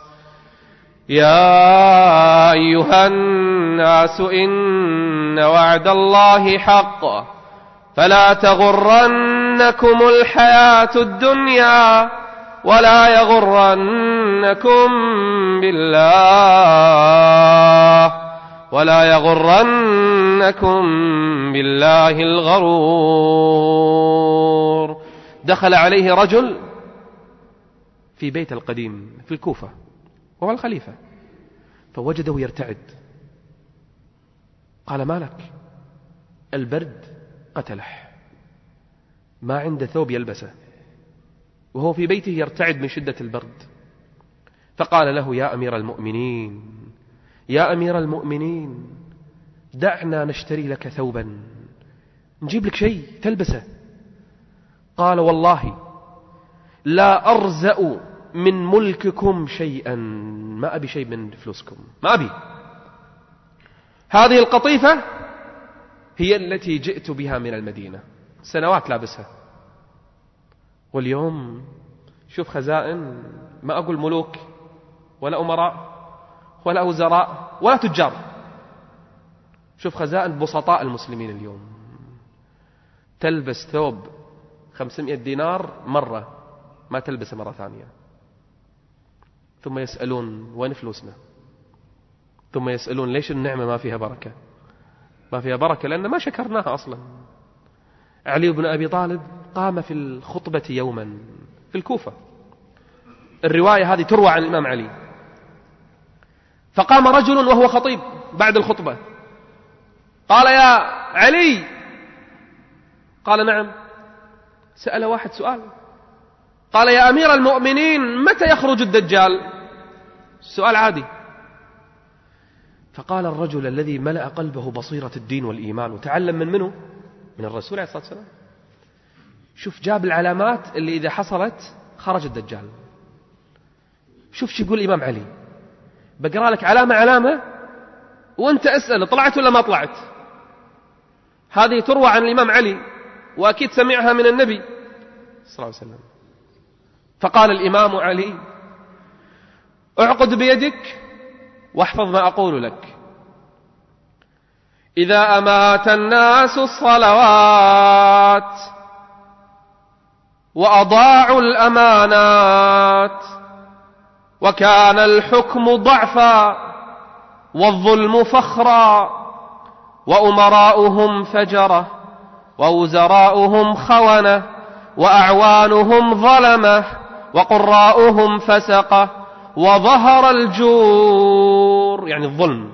يا أيها الناس إن وعد الله حق فلا تغرنكم الحياة الدنيا ولا يغرنكم بالله ولا يغرنكم بالله الغرور. دخل عليه رجل في بيت القديم في الكوفة وهو الخليفة، فوجده يرتعد. قال: ما لك؟ البرد قتله، ما عنده ثوب يلبسه، وهو في بيته يرتعد من شدة البرد، فقال له: يا أمير المؤمنين يا أمير المؤمنين دعنا نشتري لك ثوبا، نجيب لك شيء تلبسه. قال: والله لا أرزأ من ملككم شيئا، ما أبي شيء من فلوسكم، ما أبي. هذه القطيفة هي التي جئت بها من المدينة، سنوات لابسها. واليوم شوف خزائن، ما أقول ملوك ولا أمراء ولا وزراء ولا تجار، شوف خزائن بسطاء المسلمين اليوم تلبس ثوب خمسمائة دينار مرة، ما تلبسه مرة ثانية. ثم يسألون: وين فلوسنا؟ ثم يسألون: ليش النعمة ما فيها بركة؟ ما فيها بركة لأن ما شكرناها أصلا. علي بن أبي طالب قام في الخطبة يوما في الكوفة، الرواية هذه تروى عن الإمام علي، فقام رجل وهو خطيب بعد الخطبة قال: يا علي. قال: نعم. سأل واحد سؤال، قال: يا أمير المؤمنين متى يخرج الدجال؟ السؤال عادي. فقال الرجل الذي ملأ قلبه بصيرة الدين والإيمان وتعلم من منه؟ من الرسول عليه الصلاة والسلام. شوف جاب العلامات اللي إذا حصلت خرج الدجال. شوف شو يقول الإمام علي، بقرأ لك علامة علامة وانت اسأل طلعت ولا ما طلعت. هذه تروى عن الإمام علي وأكيد سمعها من النبي صلى الله عليه وسلم. فقال الإمام علي: اعقد بيدك واحفظ ما أقول لك. إذا أمات الناس الصلوات وأضاعوا الأمانات وكان الحكم ضعفا والظلم فخرا وأمراؤهم فجرة ووزراؤهم خونة وأعوانهم ظلمة وقراؤهم فسقة وظهر الجور يعني الظلم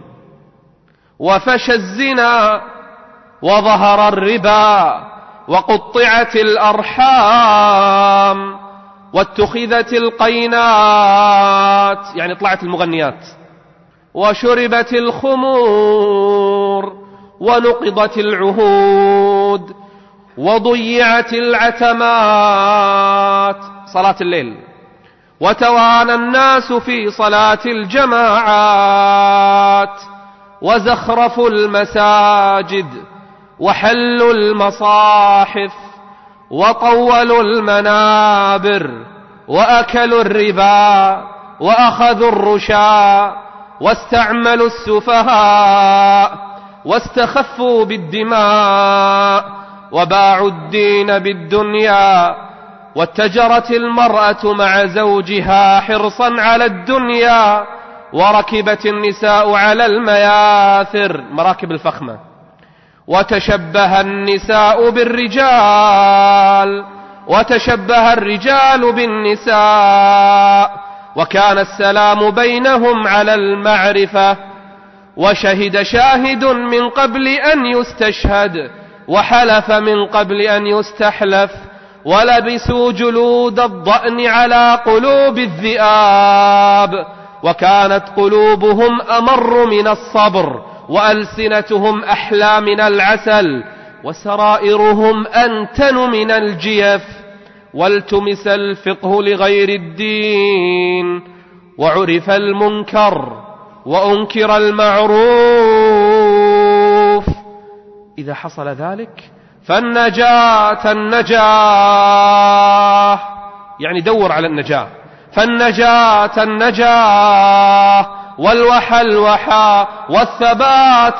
وفشى الزنا وظهر الربا وقطعت الأرحام واتخذت القينات يعني طلعت المغنيات وشربت الخمور ونقضت العهود وضيعت العتمات صلاة الليل وتوانى الناس في صلاة الجماعات وزخرفوا المساجد وحلوا المصاحف وطولوا المنابر وأكلوا الربا وأخذوا الرشا واستعملوا السفهاء واستخفوا بالدماء وباعوا الدين بالدنيا واتجرت المرأة مع زوجها حرصا على الدنيا وركبت النساء على المياثر مراكب الفخمة وتشبه النساء بالرجال وتشبه الرجال بالنساء وكان السلام بينهم على المعرفة وشهد شاهد من قبل أن يستشهد وحلف من قبل أن يستحلف ولبسوا جلود الضأن على قلوب الذئاب وكانت قلوبهم أمر من الصبر وألسنتهم أحلى من العسل وسرائرهم أنتن من الجيف والتمس الفقه لغير الدين وعرف المنكر وأنكر المعروف. إذا حصل ذلك فالنجاة النجاة يعني دور على النجاة فالنجاة النجاة والوحى الوحى والثبات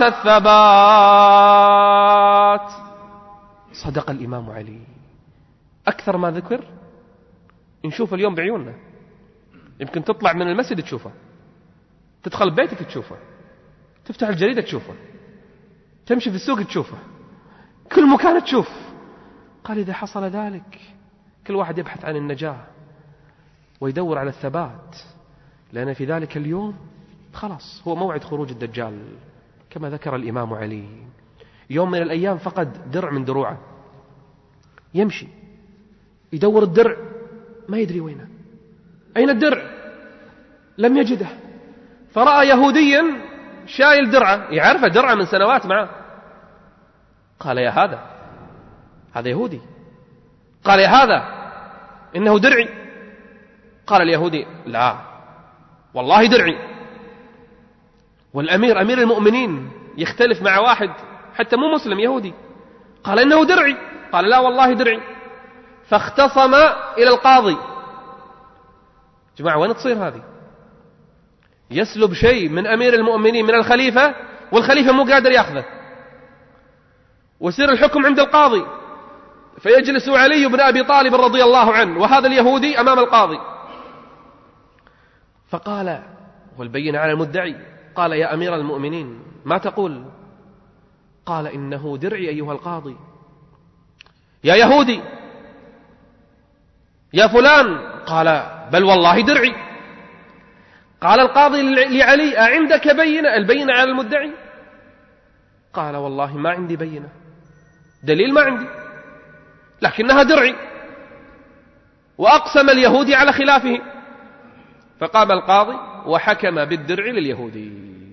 الثبات. صدق الإمام علي. أكثر ما ذكر نشوف اليوم بعيوننا، يمكن تطلع من المسجد تشوفه، تدخل بيتك تشوفه، تفتح الجريدة تشوفه، تمشي في السوق تشوفه، كل مكان تشوف. قال إذا حصل ذلك كل واحد يبحث عن النجاة ويدور على الثبات، لأن في ذلك اليوم خلاص هو موعد خروج الدجال كما ذكر الإمام علي. يوم من الأيام فقد درع من دروعه، يمشي يدور الدرع ما يدري وينه، أين الدرع؟ لم يجده، فرأى يهوديا شايل درعه، يعرفه درعه من سنوات معه. قال يا هذا، هذا يهودي. قال يا هذا إنه درعي. قال اليهودي لا والله درعي. والأمير أمير المؤمنين يختلف مع واحد حتى مو مسلم يهودي، قال إنه درعي، قال لا والله درعي. فاختصم إلى القاضي. جماعة وين تصير هذه؟ يسلب شيء من أمير المؤمنين من الخليفة والخليفة مو قادر يأخذه، ويصير الحكم عند القاضي، فيجلس علي بن أبي طالب رضي الله عنه وهذا اليهودي أمام القاضي. فقال والبينة على المدعي، قال يا أمير المؤمنين ما تقول؟ قال إنه درعي أيها القاضي. يا يهودي يا فلان، قال بل والله درعي. قال القاضي لعلي أعندك بينة؟ البينة على المدعي. قال والله ما عندي بينة، دليل ما عندي، لكنها درعي. وأقسم اليهودي على خلافه. فقام القاضي وحكم بالدرع لليهودي.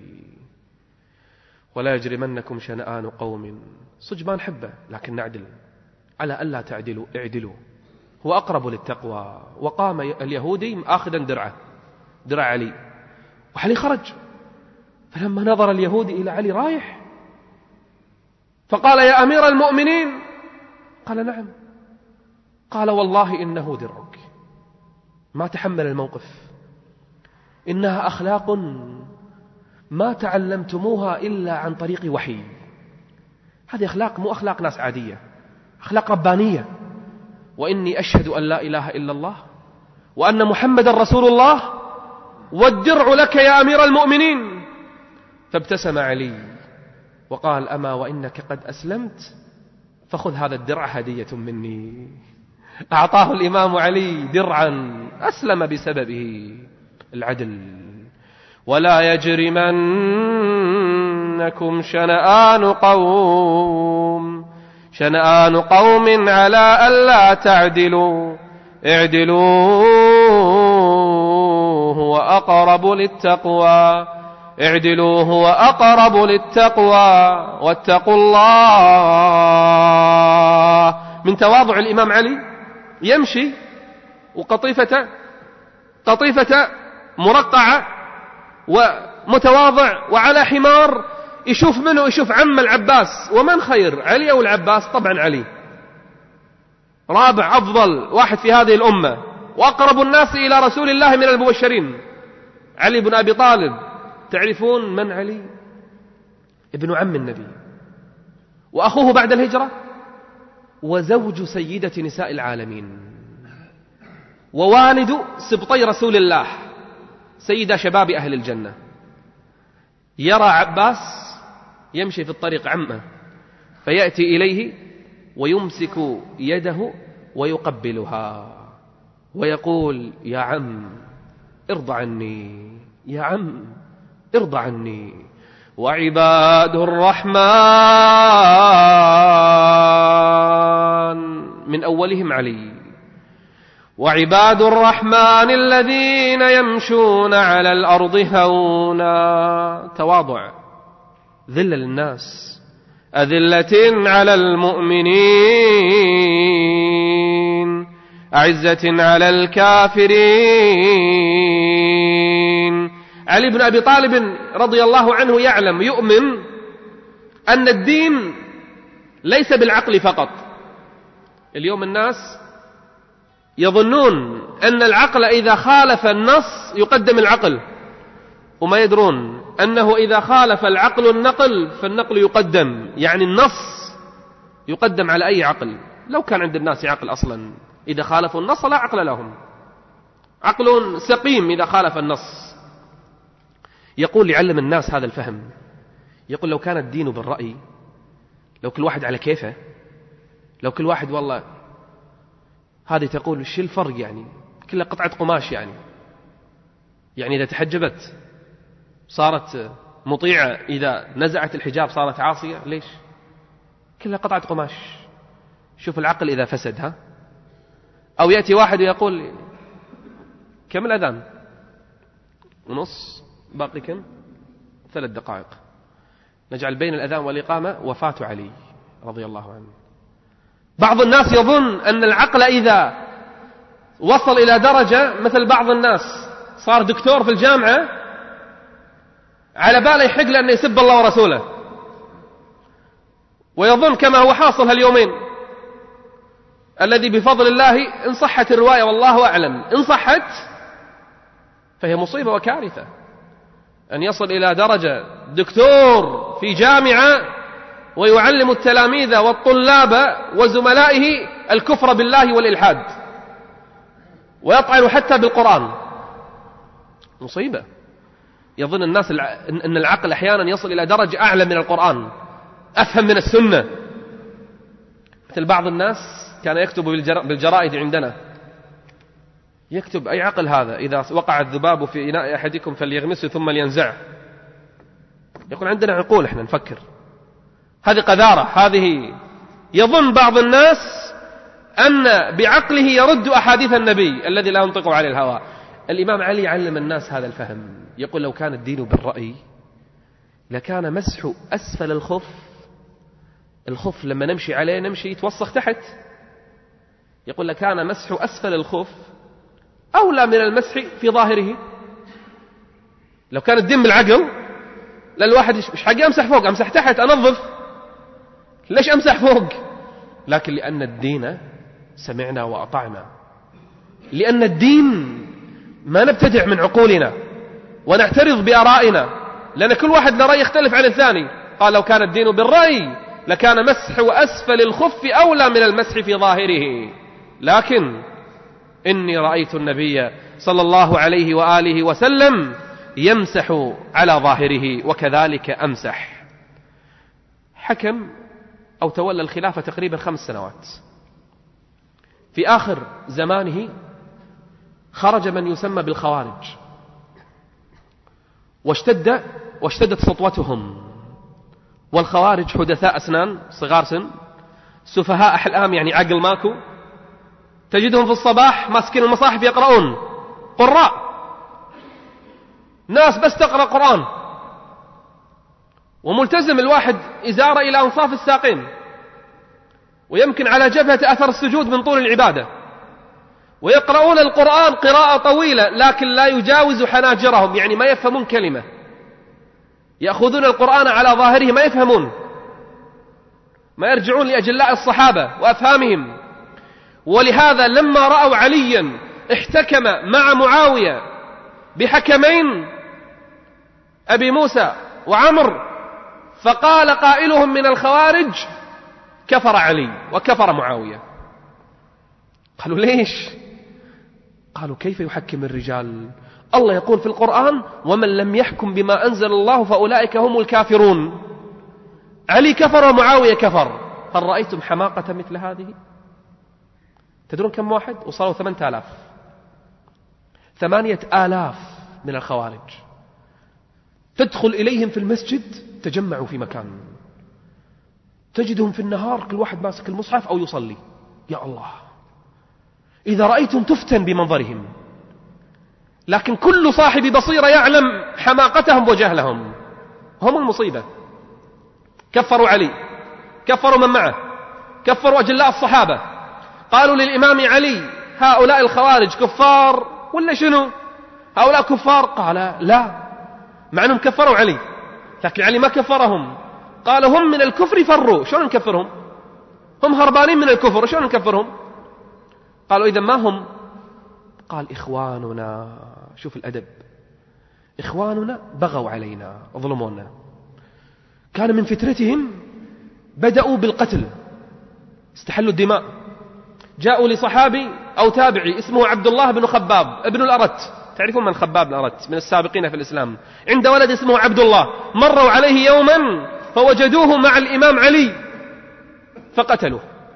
ولا يجرمنكم شنآن قوم، صج ما نحبه لكن نعدل، على ألا تعدلوا اعدلوا هو أقرب للتقوى. وقام اليهودي آخذا درعه، درع علي، وعلي خرج. فلما نظر اليهودي إلى علي رايح، فقال يا أمير المؤمنين، قال نعم. قال والله إنه درعك. ما تحمل الموقف. إنها أخلاق ما تعلمتموها إلا عن طريق وحي. هذه أخلاق مو أخلاق ناس عادية، أخلاق ربانية. وإني أشهد أن لا إله إلا الله وأن محمد رسول الله والدرع لك يا أمير المؤمنين. فابتسم علي وقال أما وإنك قد أسلمت فخذ هذا الدرع هدية مني. أعطاه الإمام علي درعا أسلم بسببه. العدل. ولا يجرمنكم شنآن قوم شنآن قوم على ألا تعدلوا اعدلوا هو أقرب للتقوى اعدلوا هو أقرب للتقوى واتقوا الله. من تواضع الإمام علي يمشي وقطيفة قطيفة مرقعة ومتواضع وعلى حمار، يشوف منه يشوف عم العباس. ومن خير، علي أو العباس؟ طبعا علي، رابع أفضل واحد في هذه الأمة وأقرب الناس إلى رسول الله من المبشرين، علي بن أبي طالب. تعرفون من علي؟ ابن عم النبي وأخوه بعد الهجرة وزوج سيدة نساء العالمين ووالد سبطي رسول الله سيدة شباب أهل الجنة. يرى عباس يمشي في الطريق عمه فيأتي إليه ويمسك يده ويقبلها ويقول يا عم ارضى عني، يا عم ارضى عني. وعباد الرحمن من أولهم علي. وعباد الرحمن الذين يمشون على الأرض هونا. تواضع، ذل للناس، أذلة على المؤمنين، أعزة على الكافرين. علي بن أبي طالب رضي الله عنه يعلم يؤمن أن الدين ليس بالعقل فقط. اليوم الناس يظنون أن العقل إذا خالف النص يقدم العقل، وما يدرون أنه إذا خالف العقل النقل فالنقل يقدم. يعني النص يقدم على أي عقل. لو كان عند الناس عقل أصلا، إذا خالفوا النص لا عقل لهم، عقل سقيم إذا خالف النص. يقول يعلم الناس هذا الفهم، يقول لو كان الدين بالرأي، لو كل واحد على كيفه، لو كل واحد والله هذه تقول شو الفرق يعني، كلها قطعة قماش يعني، يعني إذا تحجبت صارت مطيعة، إذا نزعت الحجاب صارت عاصية. ليش؟ كلها قطعة قماش. شوف العقل إذا فسد، ها، أو يأتي واحد ويقول كم الأذان؟ ونص، باقي كم؟ ثلاث دقائق. نجعل بين الأذان والإقامة وفاة علي رضي الله عنه. بعض الناس يظن أن العقل إذا وصل إلى درجة مثل بعض الناس صار دكتور في الجامعة على باله يحق له أن يسب الله ورسوله، ويظن كما هو حاصل هاليومين الذي بفضل الله إن صحت الرواية والله أعلم، إن صحت فهي مصيبة وكارثة أن يصل إلى درجة دكتور في جامعة ويعلم التلاميذ والطلاب وزملائه الكفر بالله والإلحاد ويطعن حتى بالقرآن. مصيبة. يظن الناس أن العقل أحيانا يصل إلى درجة أعلى من القرآن، أفهم من السنة. مثل بعض الناس كان يكتب بالجرائد عندنا، يكتب أي عقل هذا إذا وقع الذباب في إناء أحدكم فليغمسه ثم لينزعه. يقول عندنا عقول إحنا نفكر. هذه قذارة. هذه يظن بعض الناس أن بعقله يرد أحاديث النبي الذي لا ينطق عن الهوى. الإمام علي علم الناس هذا الفهم، يقول لو كان الدين بالرأي لكان مسح أسفل الخف، الخف لما نمشي عليه نمشي يتوسخ تحت، يقول لكان مسح أسفل الخف أولى من المسح في ظاهره. لو كان الدين بالعقل للواحد مش حقي أمسح فوق، أمسح تحت أنظف، ليش أمسح فوق؟ لكن لأن الدين سمعنا وأطعنا، لأن الدين ما نبتدع من عقولنا ونعترض بآرائنا، لأن كل واحد له رأي يختلف عن الثاني. قال لو كان الدين بالرأي لكان مسح أسفل الخف أولى من المسح في ظاهره، لكن إني رأيت النبي صلى الله عليه وآله وسلم يمسح على ظاهره وكذلك أمسح. حكم أو تولى الخلافة تقريبا خمس سنوات. في آخر زمانه خرج من يسمى بالخوارج، واشتد واشتدت سطوتهم. والخوارج حدثاء أسنان، صغار سن، سفهاء أحلام، يعني عقل ماكو. تجدهم في الصباح ماسكين المصاحف يقرؤون، قراء، ناس بس تقرأ قرآن، وملتزم الواحد إزارة إلى أنصاف الساقين، ويمكن على جبهة أثر السجود من طول العبادة، ويقرؤون القرآن قراءة طويلة لكن لا يجاوز حناجرهم، يعني ما يفهمون كلمة. يأخذون القرآن على ظاهره ما يفهمون، ما يرجعون لأجلاء الصحابة وأفهامهم. ولهذا لما رأوا عليا احتكم مع معاوية بحكمين أبي موسى وعمر، فقال قائلهم من الخوارج كفر علي وكفر معاوية. قالوا ليش؟ قالوا كيف يحكم الرجال؟ الله يقول في القرآن ومن لم يحكم بما أنزل الله فأولئك هم الكافرون. علي كفر ومعاوية كفر، هل رأيتم حماقة مثل هذه؟ تدرون كم واحد؟ وصلوا ثمانية آلاف، ثمانية آلاف من الخوارج. تدخل إليهم في المسجد تجمعوا في مكان، تجدهم في النهار كل واحد ماسك المصحف أو يصلي. يا الله، إذا رأيتم تفتن بمنظرهم، لكن كل صاحب بصيرة يعلم حماقتهم وجهلهم. هم المصيبة. كفروا علي، كفروا من معه، كفروا أجلاء الصحابة. قالوا للإمام علي هؤلاء الخوارج كفار ولا شنو؟ هؤلاء كفار؟ قال لا، مع أنهم كفروا علي، لكن علي ما كفرهم. قال هم من الكفر فروا، شلون نكفرهم؟ هم هربانين من الكفر، شلون نكفرهم؟ قالوا إذا ما هم؟ قال إخواننا. شوف الأدب، إخواننا بغوا علينا، ظلمونا. كان من فترتهم بدأوا بالقتل، استحلوا الدماء. جاءوا لصحابي أو تابعي اسمه عبد الله بن خباب ابن الأرت، تعرفون من خباب بن الأرت؟ من السابقين في الإسلام. عند ولد اسمه عبد الله، مروا عليه يوما فوجدوه مع الإمام علي فقتلوه،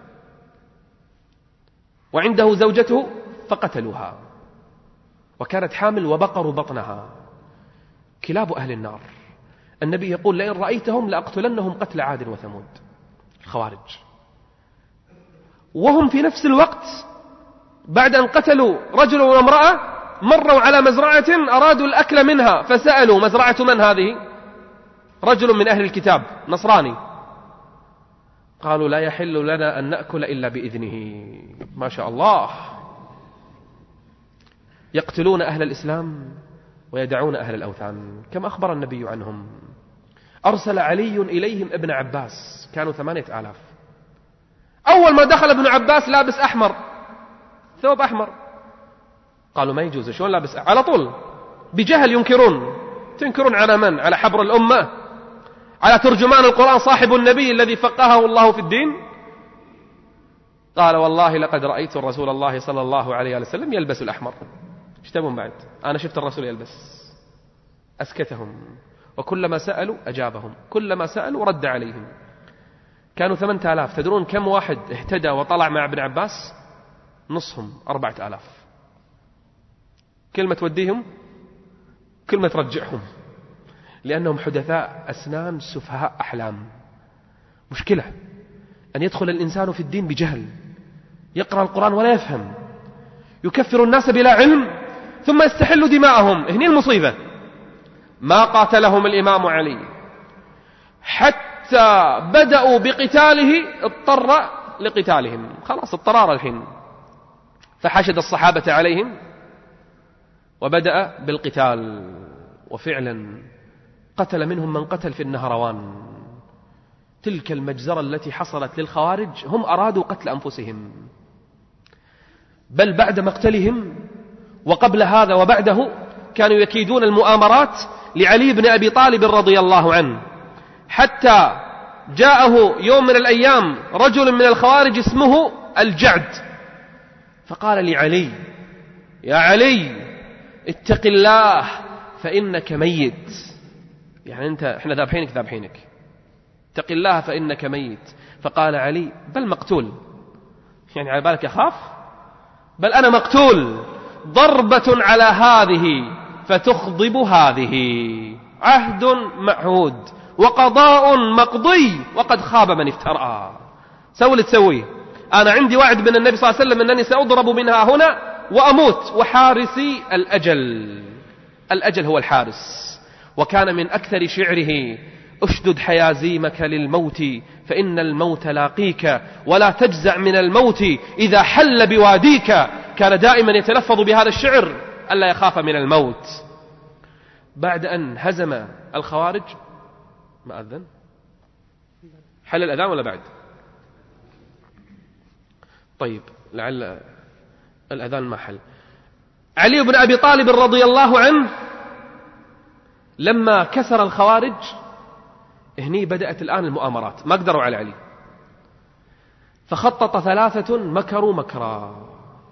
وعنده زوجته فقتلوها، وكانت حامل وبقروا بطنها، كلاب أهل النار. النبي يقول لئن رأيتهم لأقتلنهم قتل عاد وثمود، الخوارج. وهم في نفس الوقت بعد أن قتلوا رجل وامرأة مروا على مزرعة أرادوا الأكل منها، فسألوا: مزرعة من هذه؟ رجل من أهل الكتاب نصراني. قالوا: لا يحل لنا أن نأكل إلا بإذنه. ما شاء الله، يقتلون أهل الإسلام ويدعون أهل الأوثان، كما أخبر النبي عنهم. أرسل علي إليهم ابن عباس، كانوا ثمانية آلاف. أول ما دخل ابن عباس لابس أحمر، ثوب أحمر. قالوا: ما يجوز، شلون لابس؟ على طول بجهل ينكرون. تنكرون على من؟ على حبر الأمة؟ على ترجمان القرآن صاحب النبي الذي فقهه الله في الدين؟ قال: والله لقد رأيت رسول الله صلى الله عليه وسلم يلبس الأحمر. ايش تبون بعد؟ أنا شفت الرسول يلبس. أسكتهم، وكلما سألوا أجابهم، كلما سألوا رد عليهم. كانوا ثمانية آلاف. تدرون كم واحد اهتدى وطلع مع ابن عباس؟ نصهم أربعة آلاف. كلمة توديهم كلمة ترجعهم، لأنهم حدثاء أسنان سفهاء أحلام. مشكلة أن يدخل الإنسان في الدين بجهل، يقرأ القرآن ولا يفهم، يكفر الناس بلا علم، ثم يستحل دماءهم. هنا المصيبة. ما قاتلهم الإمام علي حتى بدأوا بقتاله، اضطر لقتالهم. خلاص اضطرار الحين، فحشد الصحابة عليهم وبدأ بالقتال. وفعلا قتل منهم من قتل في النهروان. تلك المجزرة التي حصلت للخوارج، هم أرادوا قتل أنفسهم. بل بعد مقتلهم وقبل هذا وبعده كانوا يكيدون المؤامرات لعلي بن أبي طالب رضي الله عنه، حتى جاءه يوم من الأيام رجل من الخوارج اسمه الجعد، فقال لعلي: يا علي اتق الله فإنك ميت. يعني أنت إحنا ذابحينك ذابحينك، اتق الله فإنك ميت. فقال علي: بل مقتول. يعني على بالك أخاف؟ بل أنا مقتول، ضربة على هذه فتخضب هذه، عهد معهود وقضاء مقضي وقد خاب من افترى. سوي اللي تسويه. أنا عندي وعد من النبي صلى الله عليه وسلم أنني سأضرب منها هنا وأموت، وحارسي الأجل. الأجل هو الحارس. وكان من أكثر شعره: أشدد حيازيمك للموت فإن الموت لاقيك، ولا تجزع من الموت إذا حل بواديك. كان دائما يتلفظ بهذا الشعر ألا يخاف من الموت. بعد أن هزم الخوارج، ما أذن؟ حل الأذان ولا بعد؟ طيب لعل الأذان ما حل. علي بن أبي طالب رضي الله عنه لما كسر الخوارج، هني بدأت الآن المؤامرات. ما قدروا على علي، فخطط ثلاثة مكروا مكرا.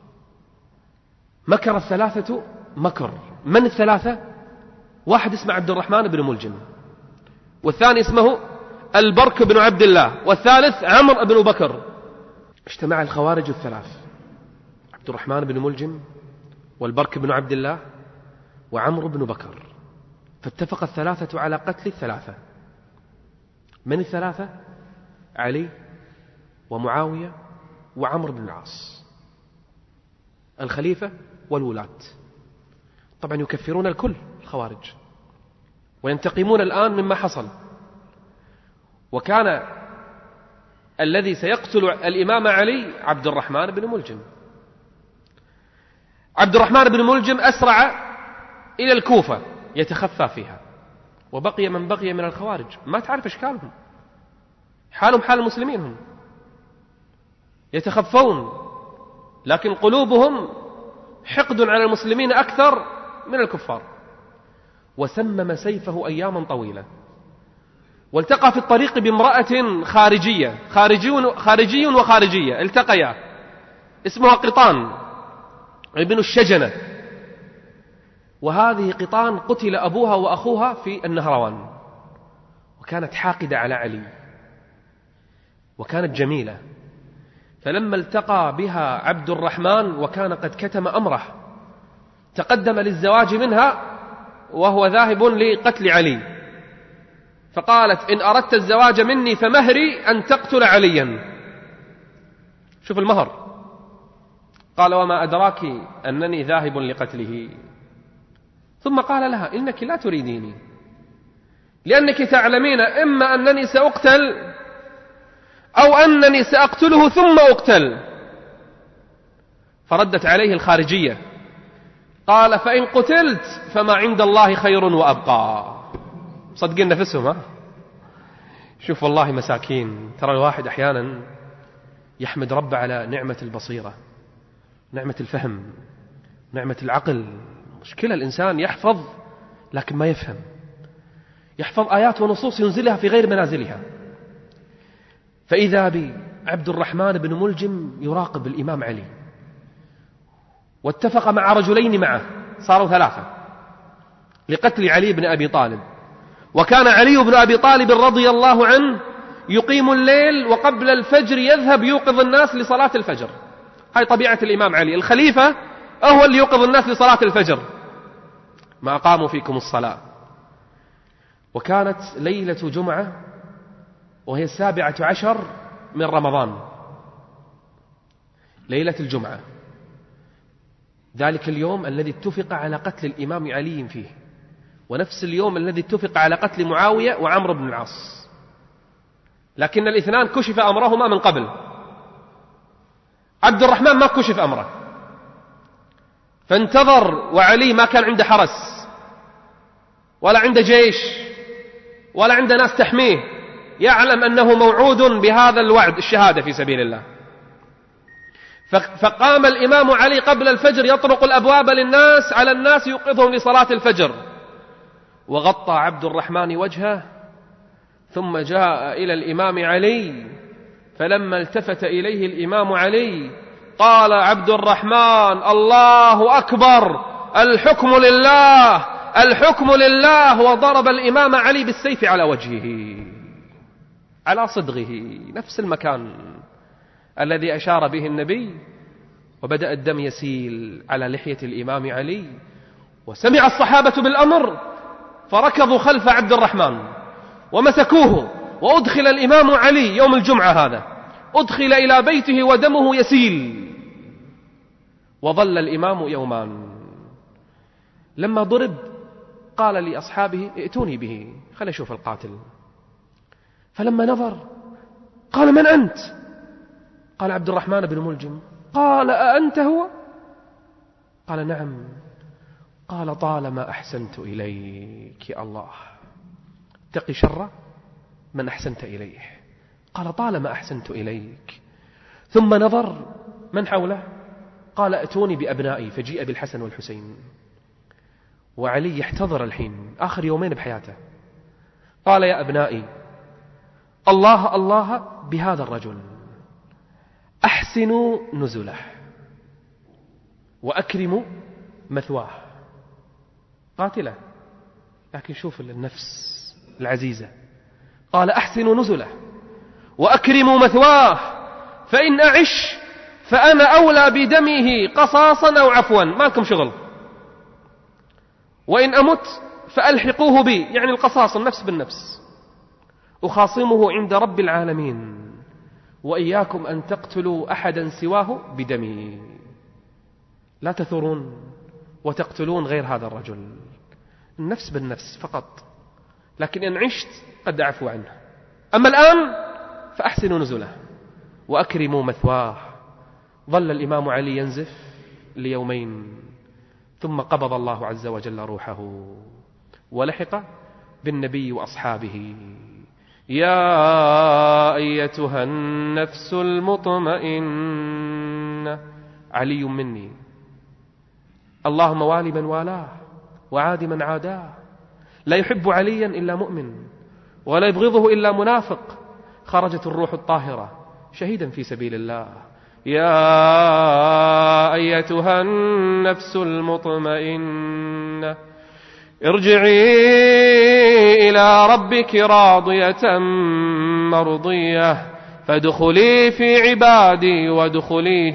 مكر الثلاثة مكر. من الثلاثة؟ واحد اسمه عبد الرحمن بن ملجم، والثاني اسمه البرك بن عبد الله، والثالث عمرو بن بكر. اجتمع الخوارج الثلاث: عبد الرحمن بن ملجم والبرك بن عبد الله وعمرو بن بكر. فاتفق الثلاثة على قتل الثلاثة. من الثلاثة؟ علي ومعاوية وعمرو بن العاص، الخليفة والولاة. طبعا يكفرون الكل الخوارج وينتقمون الآن مما حصل. وكان الذي سيقتل الإمام علي عبد الرحمن بن ملجم. عبد الرحمن بن ملجم أسرع إلى الكوفة يتخفى فيها، وبقي من بقي من الخوارج ما تعرف أشكالهم، حالهم حال المسلمين، هم يتخفون، لكن قلوبهم حقد على المسلمين أكثر من الكفار. وسمم سيفه أياما طويلة، والتقى في الطريق بامرأة خارجية، خارجي, خارجي وخارجية التقيا، اسمها قطان ابن الشجنة. وهذه قطان قتل أبوها وأخوها في النهروان، وكانت حاقدة على علي وكانت جميلة. فلما التقى بها عبد الرحمن وكان قد كتم أمره، تقدم للزواج منها وهو ذاهب لقتل علي، فقالت: إن أردت الزواج مني فمهري أن تقتل عليا. شوف المهر، قال: وما أدراك أنني ذاهب لقتله؟ ثم قال لها: إنك لا تريديني، لأنك تعلمين إما أنني سأقتل أو أنني سأقتله ثم أقتل. فردت عليه الخارجية، قال: فإن قتلت فما عند الله خير وأبقى. صدقين نفسهم. ها؟ شوف والله مساكين. ترى الواحد أحيانا يحمد رب على نعمة البصيرة، نعمة الفهم، نعمة العقل. مشكلة الإنسان يحفظ لكن ما يفهم، يحفظ آيات ونصوص ينزلها في غير منازلها. فإذا بعبد الرحمن بن ملجم يراقب الإمام علي، واتفق مع رجلين معه، صاروا ثلاثة، لقتل علي بن أبي طالب. وكان علي بن أبي طالب رضي الله عنه يقيم الليل، وقبل الفجر يذهب يوقظ الناس لصلاة الفجر. هاي طبيعة الإمام علي، الخليفة هو اللي يوقظ الناس لصلاة الفجر. ما أقاموا فيكم الصلاة. وكانت ليلة جمعة وهي السابعة عشر من رمضان، ليلة الجمعة، ذلك اليوم الذي اتفق على قتل الإمام علي فيه، ونفس اليوم الذي اتفق على قتل معاوية وعمرو بن العاص. لكن الاثنان كشف أمرهما من قبل. عبد الرحمن ما كشف أمره، فانتظر، وعلي ما كان عنده حرس ولا عنده جيش ولا عنده ناس تحميه، يعلم أنه موعود بهذا الوعد، الشهادة في سبيل الله. فقام الإمام علي قبل الفجر يطرق الأبواب للناس على الناس يوقظهم لصلاة الفجر، وغطى عبد الرحمن وجهه، ثم جاء إلى الإمام علي، فلما التفت إليه الإمام علي قال عبد الرحمن: الله أكبر، الحكم لله، الحكم لله. وضرب الإمام علي بالسيف على وجهه، على صدغه، نفس المكان الذي أشار به النبي. وبدأ الدم يسيل على لحية الإمام علي، وسمع الصحابة بالأمر فركضوا خلف عبد الرحمن ومسكوه، وأدخل الإمام علي يوم الجمعة هذا، أدخل إلى بيته ودمه يسيل. وظل الإمام يومان. لما ضرب قال لأصحابه: ائتوني به، خلي أشوف القاتل. فلما نظر قال: من أنت؟ قال: عبد الرحمن بن ملجم. قال: أأنت هو؟ قال: نعم. قال: طالما أحسنت إليك. يا الله، اتقي شر من أحسنت إليه. قال: طالما أحسنت إليك. ثم نظر من حوله، قال: ائتوني بأبنائي. فجيء بالحسن والحسين، وعلي يحتضر الحين آخر يومين بحياته. قال: يا أبنائي، الله الله بهذا الرجل، أحسنوا نزله وأكرموا مثواه. قاتله، لكن شوف النفس العزيزة. قال: أحسنوا نزله وأكرموا مثواه، فإن أعش فأنا أولى بدمه قصاصا أو عفوا، ما لكم شغل، وإن أمت فألحقوه بي، يعني القصاص، النفس بالنفس، أخاصمه عند رب العالمين، وإياكم أن تقتلوا أحدا سواه بدمه. لا تثورون وتقتلون غير هذا الرجل، النفس بالنفس فقط، لكن إن عشت قد أعفو عنه. أما الآن فأحسنوا نزله وأكرموا مثواه. ظل الإمام علي ينزف ليومين، ثم قبض الله عز وجل روحه، ولحق بالنبي وأصحابه. يا أيتها النفس المطمئنة، علي مني، اللهم والي من والاه وعاد من عاداه، لا يحب عليا إلا مؤمن ولا يبغضه إلا منافق، خرجت الروح الطاهرة شهيدا في سبيل الله. يا أيتها النفس المطمئنة، ارجعي إلى ربك راضية مرضية، فادخلي في عبادي وادخلي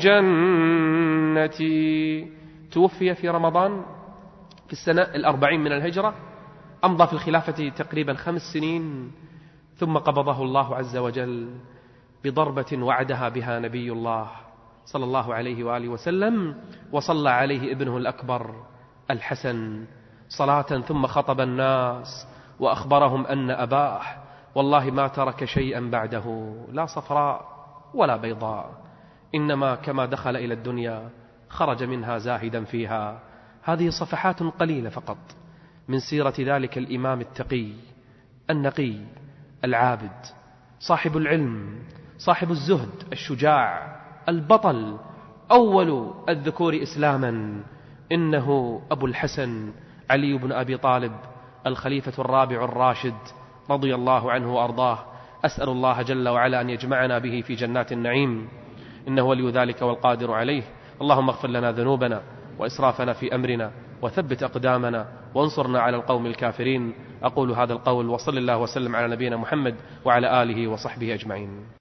جنتي. توفي في رمضان في السنة الأربعين من الهجرة، أمضى في الخلافة تقريبا خمس سنين، ثم قبضه الله عز وجل بضربة وعدها بها نبي الله صلى الله عليه وآله وسلم، وصلى عليه ابنه الأكبر الحسن صلاة، ثم خطب الناس وأخبرهم أن أباه والله ما ترك شيئا بعده، لا صفراء ولا بيضاء، إنما كما دخل إلى الدنيا خرج منها زاهدا فيها. هذه صفحات قليلة فقط من سيرة ذلك الإمام التقي النقي العابد، صاحب العلم، صاحب الزهد، الشجاع، البطل، أول الذكور إسلاما، إنه أبو الحسن علي بن أبي طالب الخليفة الرابع الراشد رضي الله عنه وأرضاه. أسأل الله جل وعلا أن يجمعنا به في جنات النعيم، إنه ولي ذلك والقادر عليه. اللهم اغفر لنا ذنوبنا وإسرافنا في أمرنا وثبت أقدامنا وانصرنا على القوم الكافرين. أقول هذا القول وصل الله وسلم على نبينا محمد وعلى آله وصحبه أجمعين.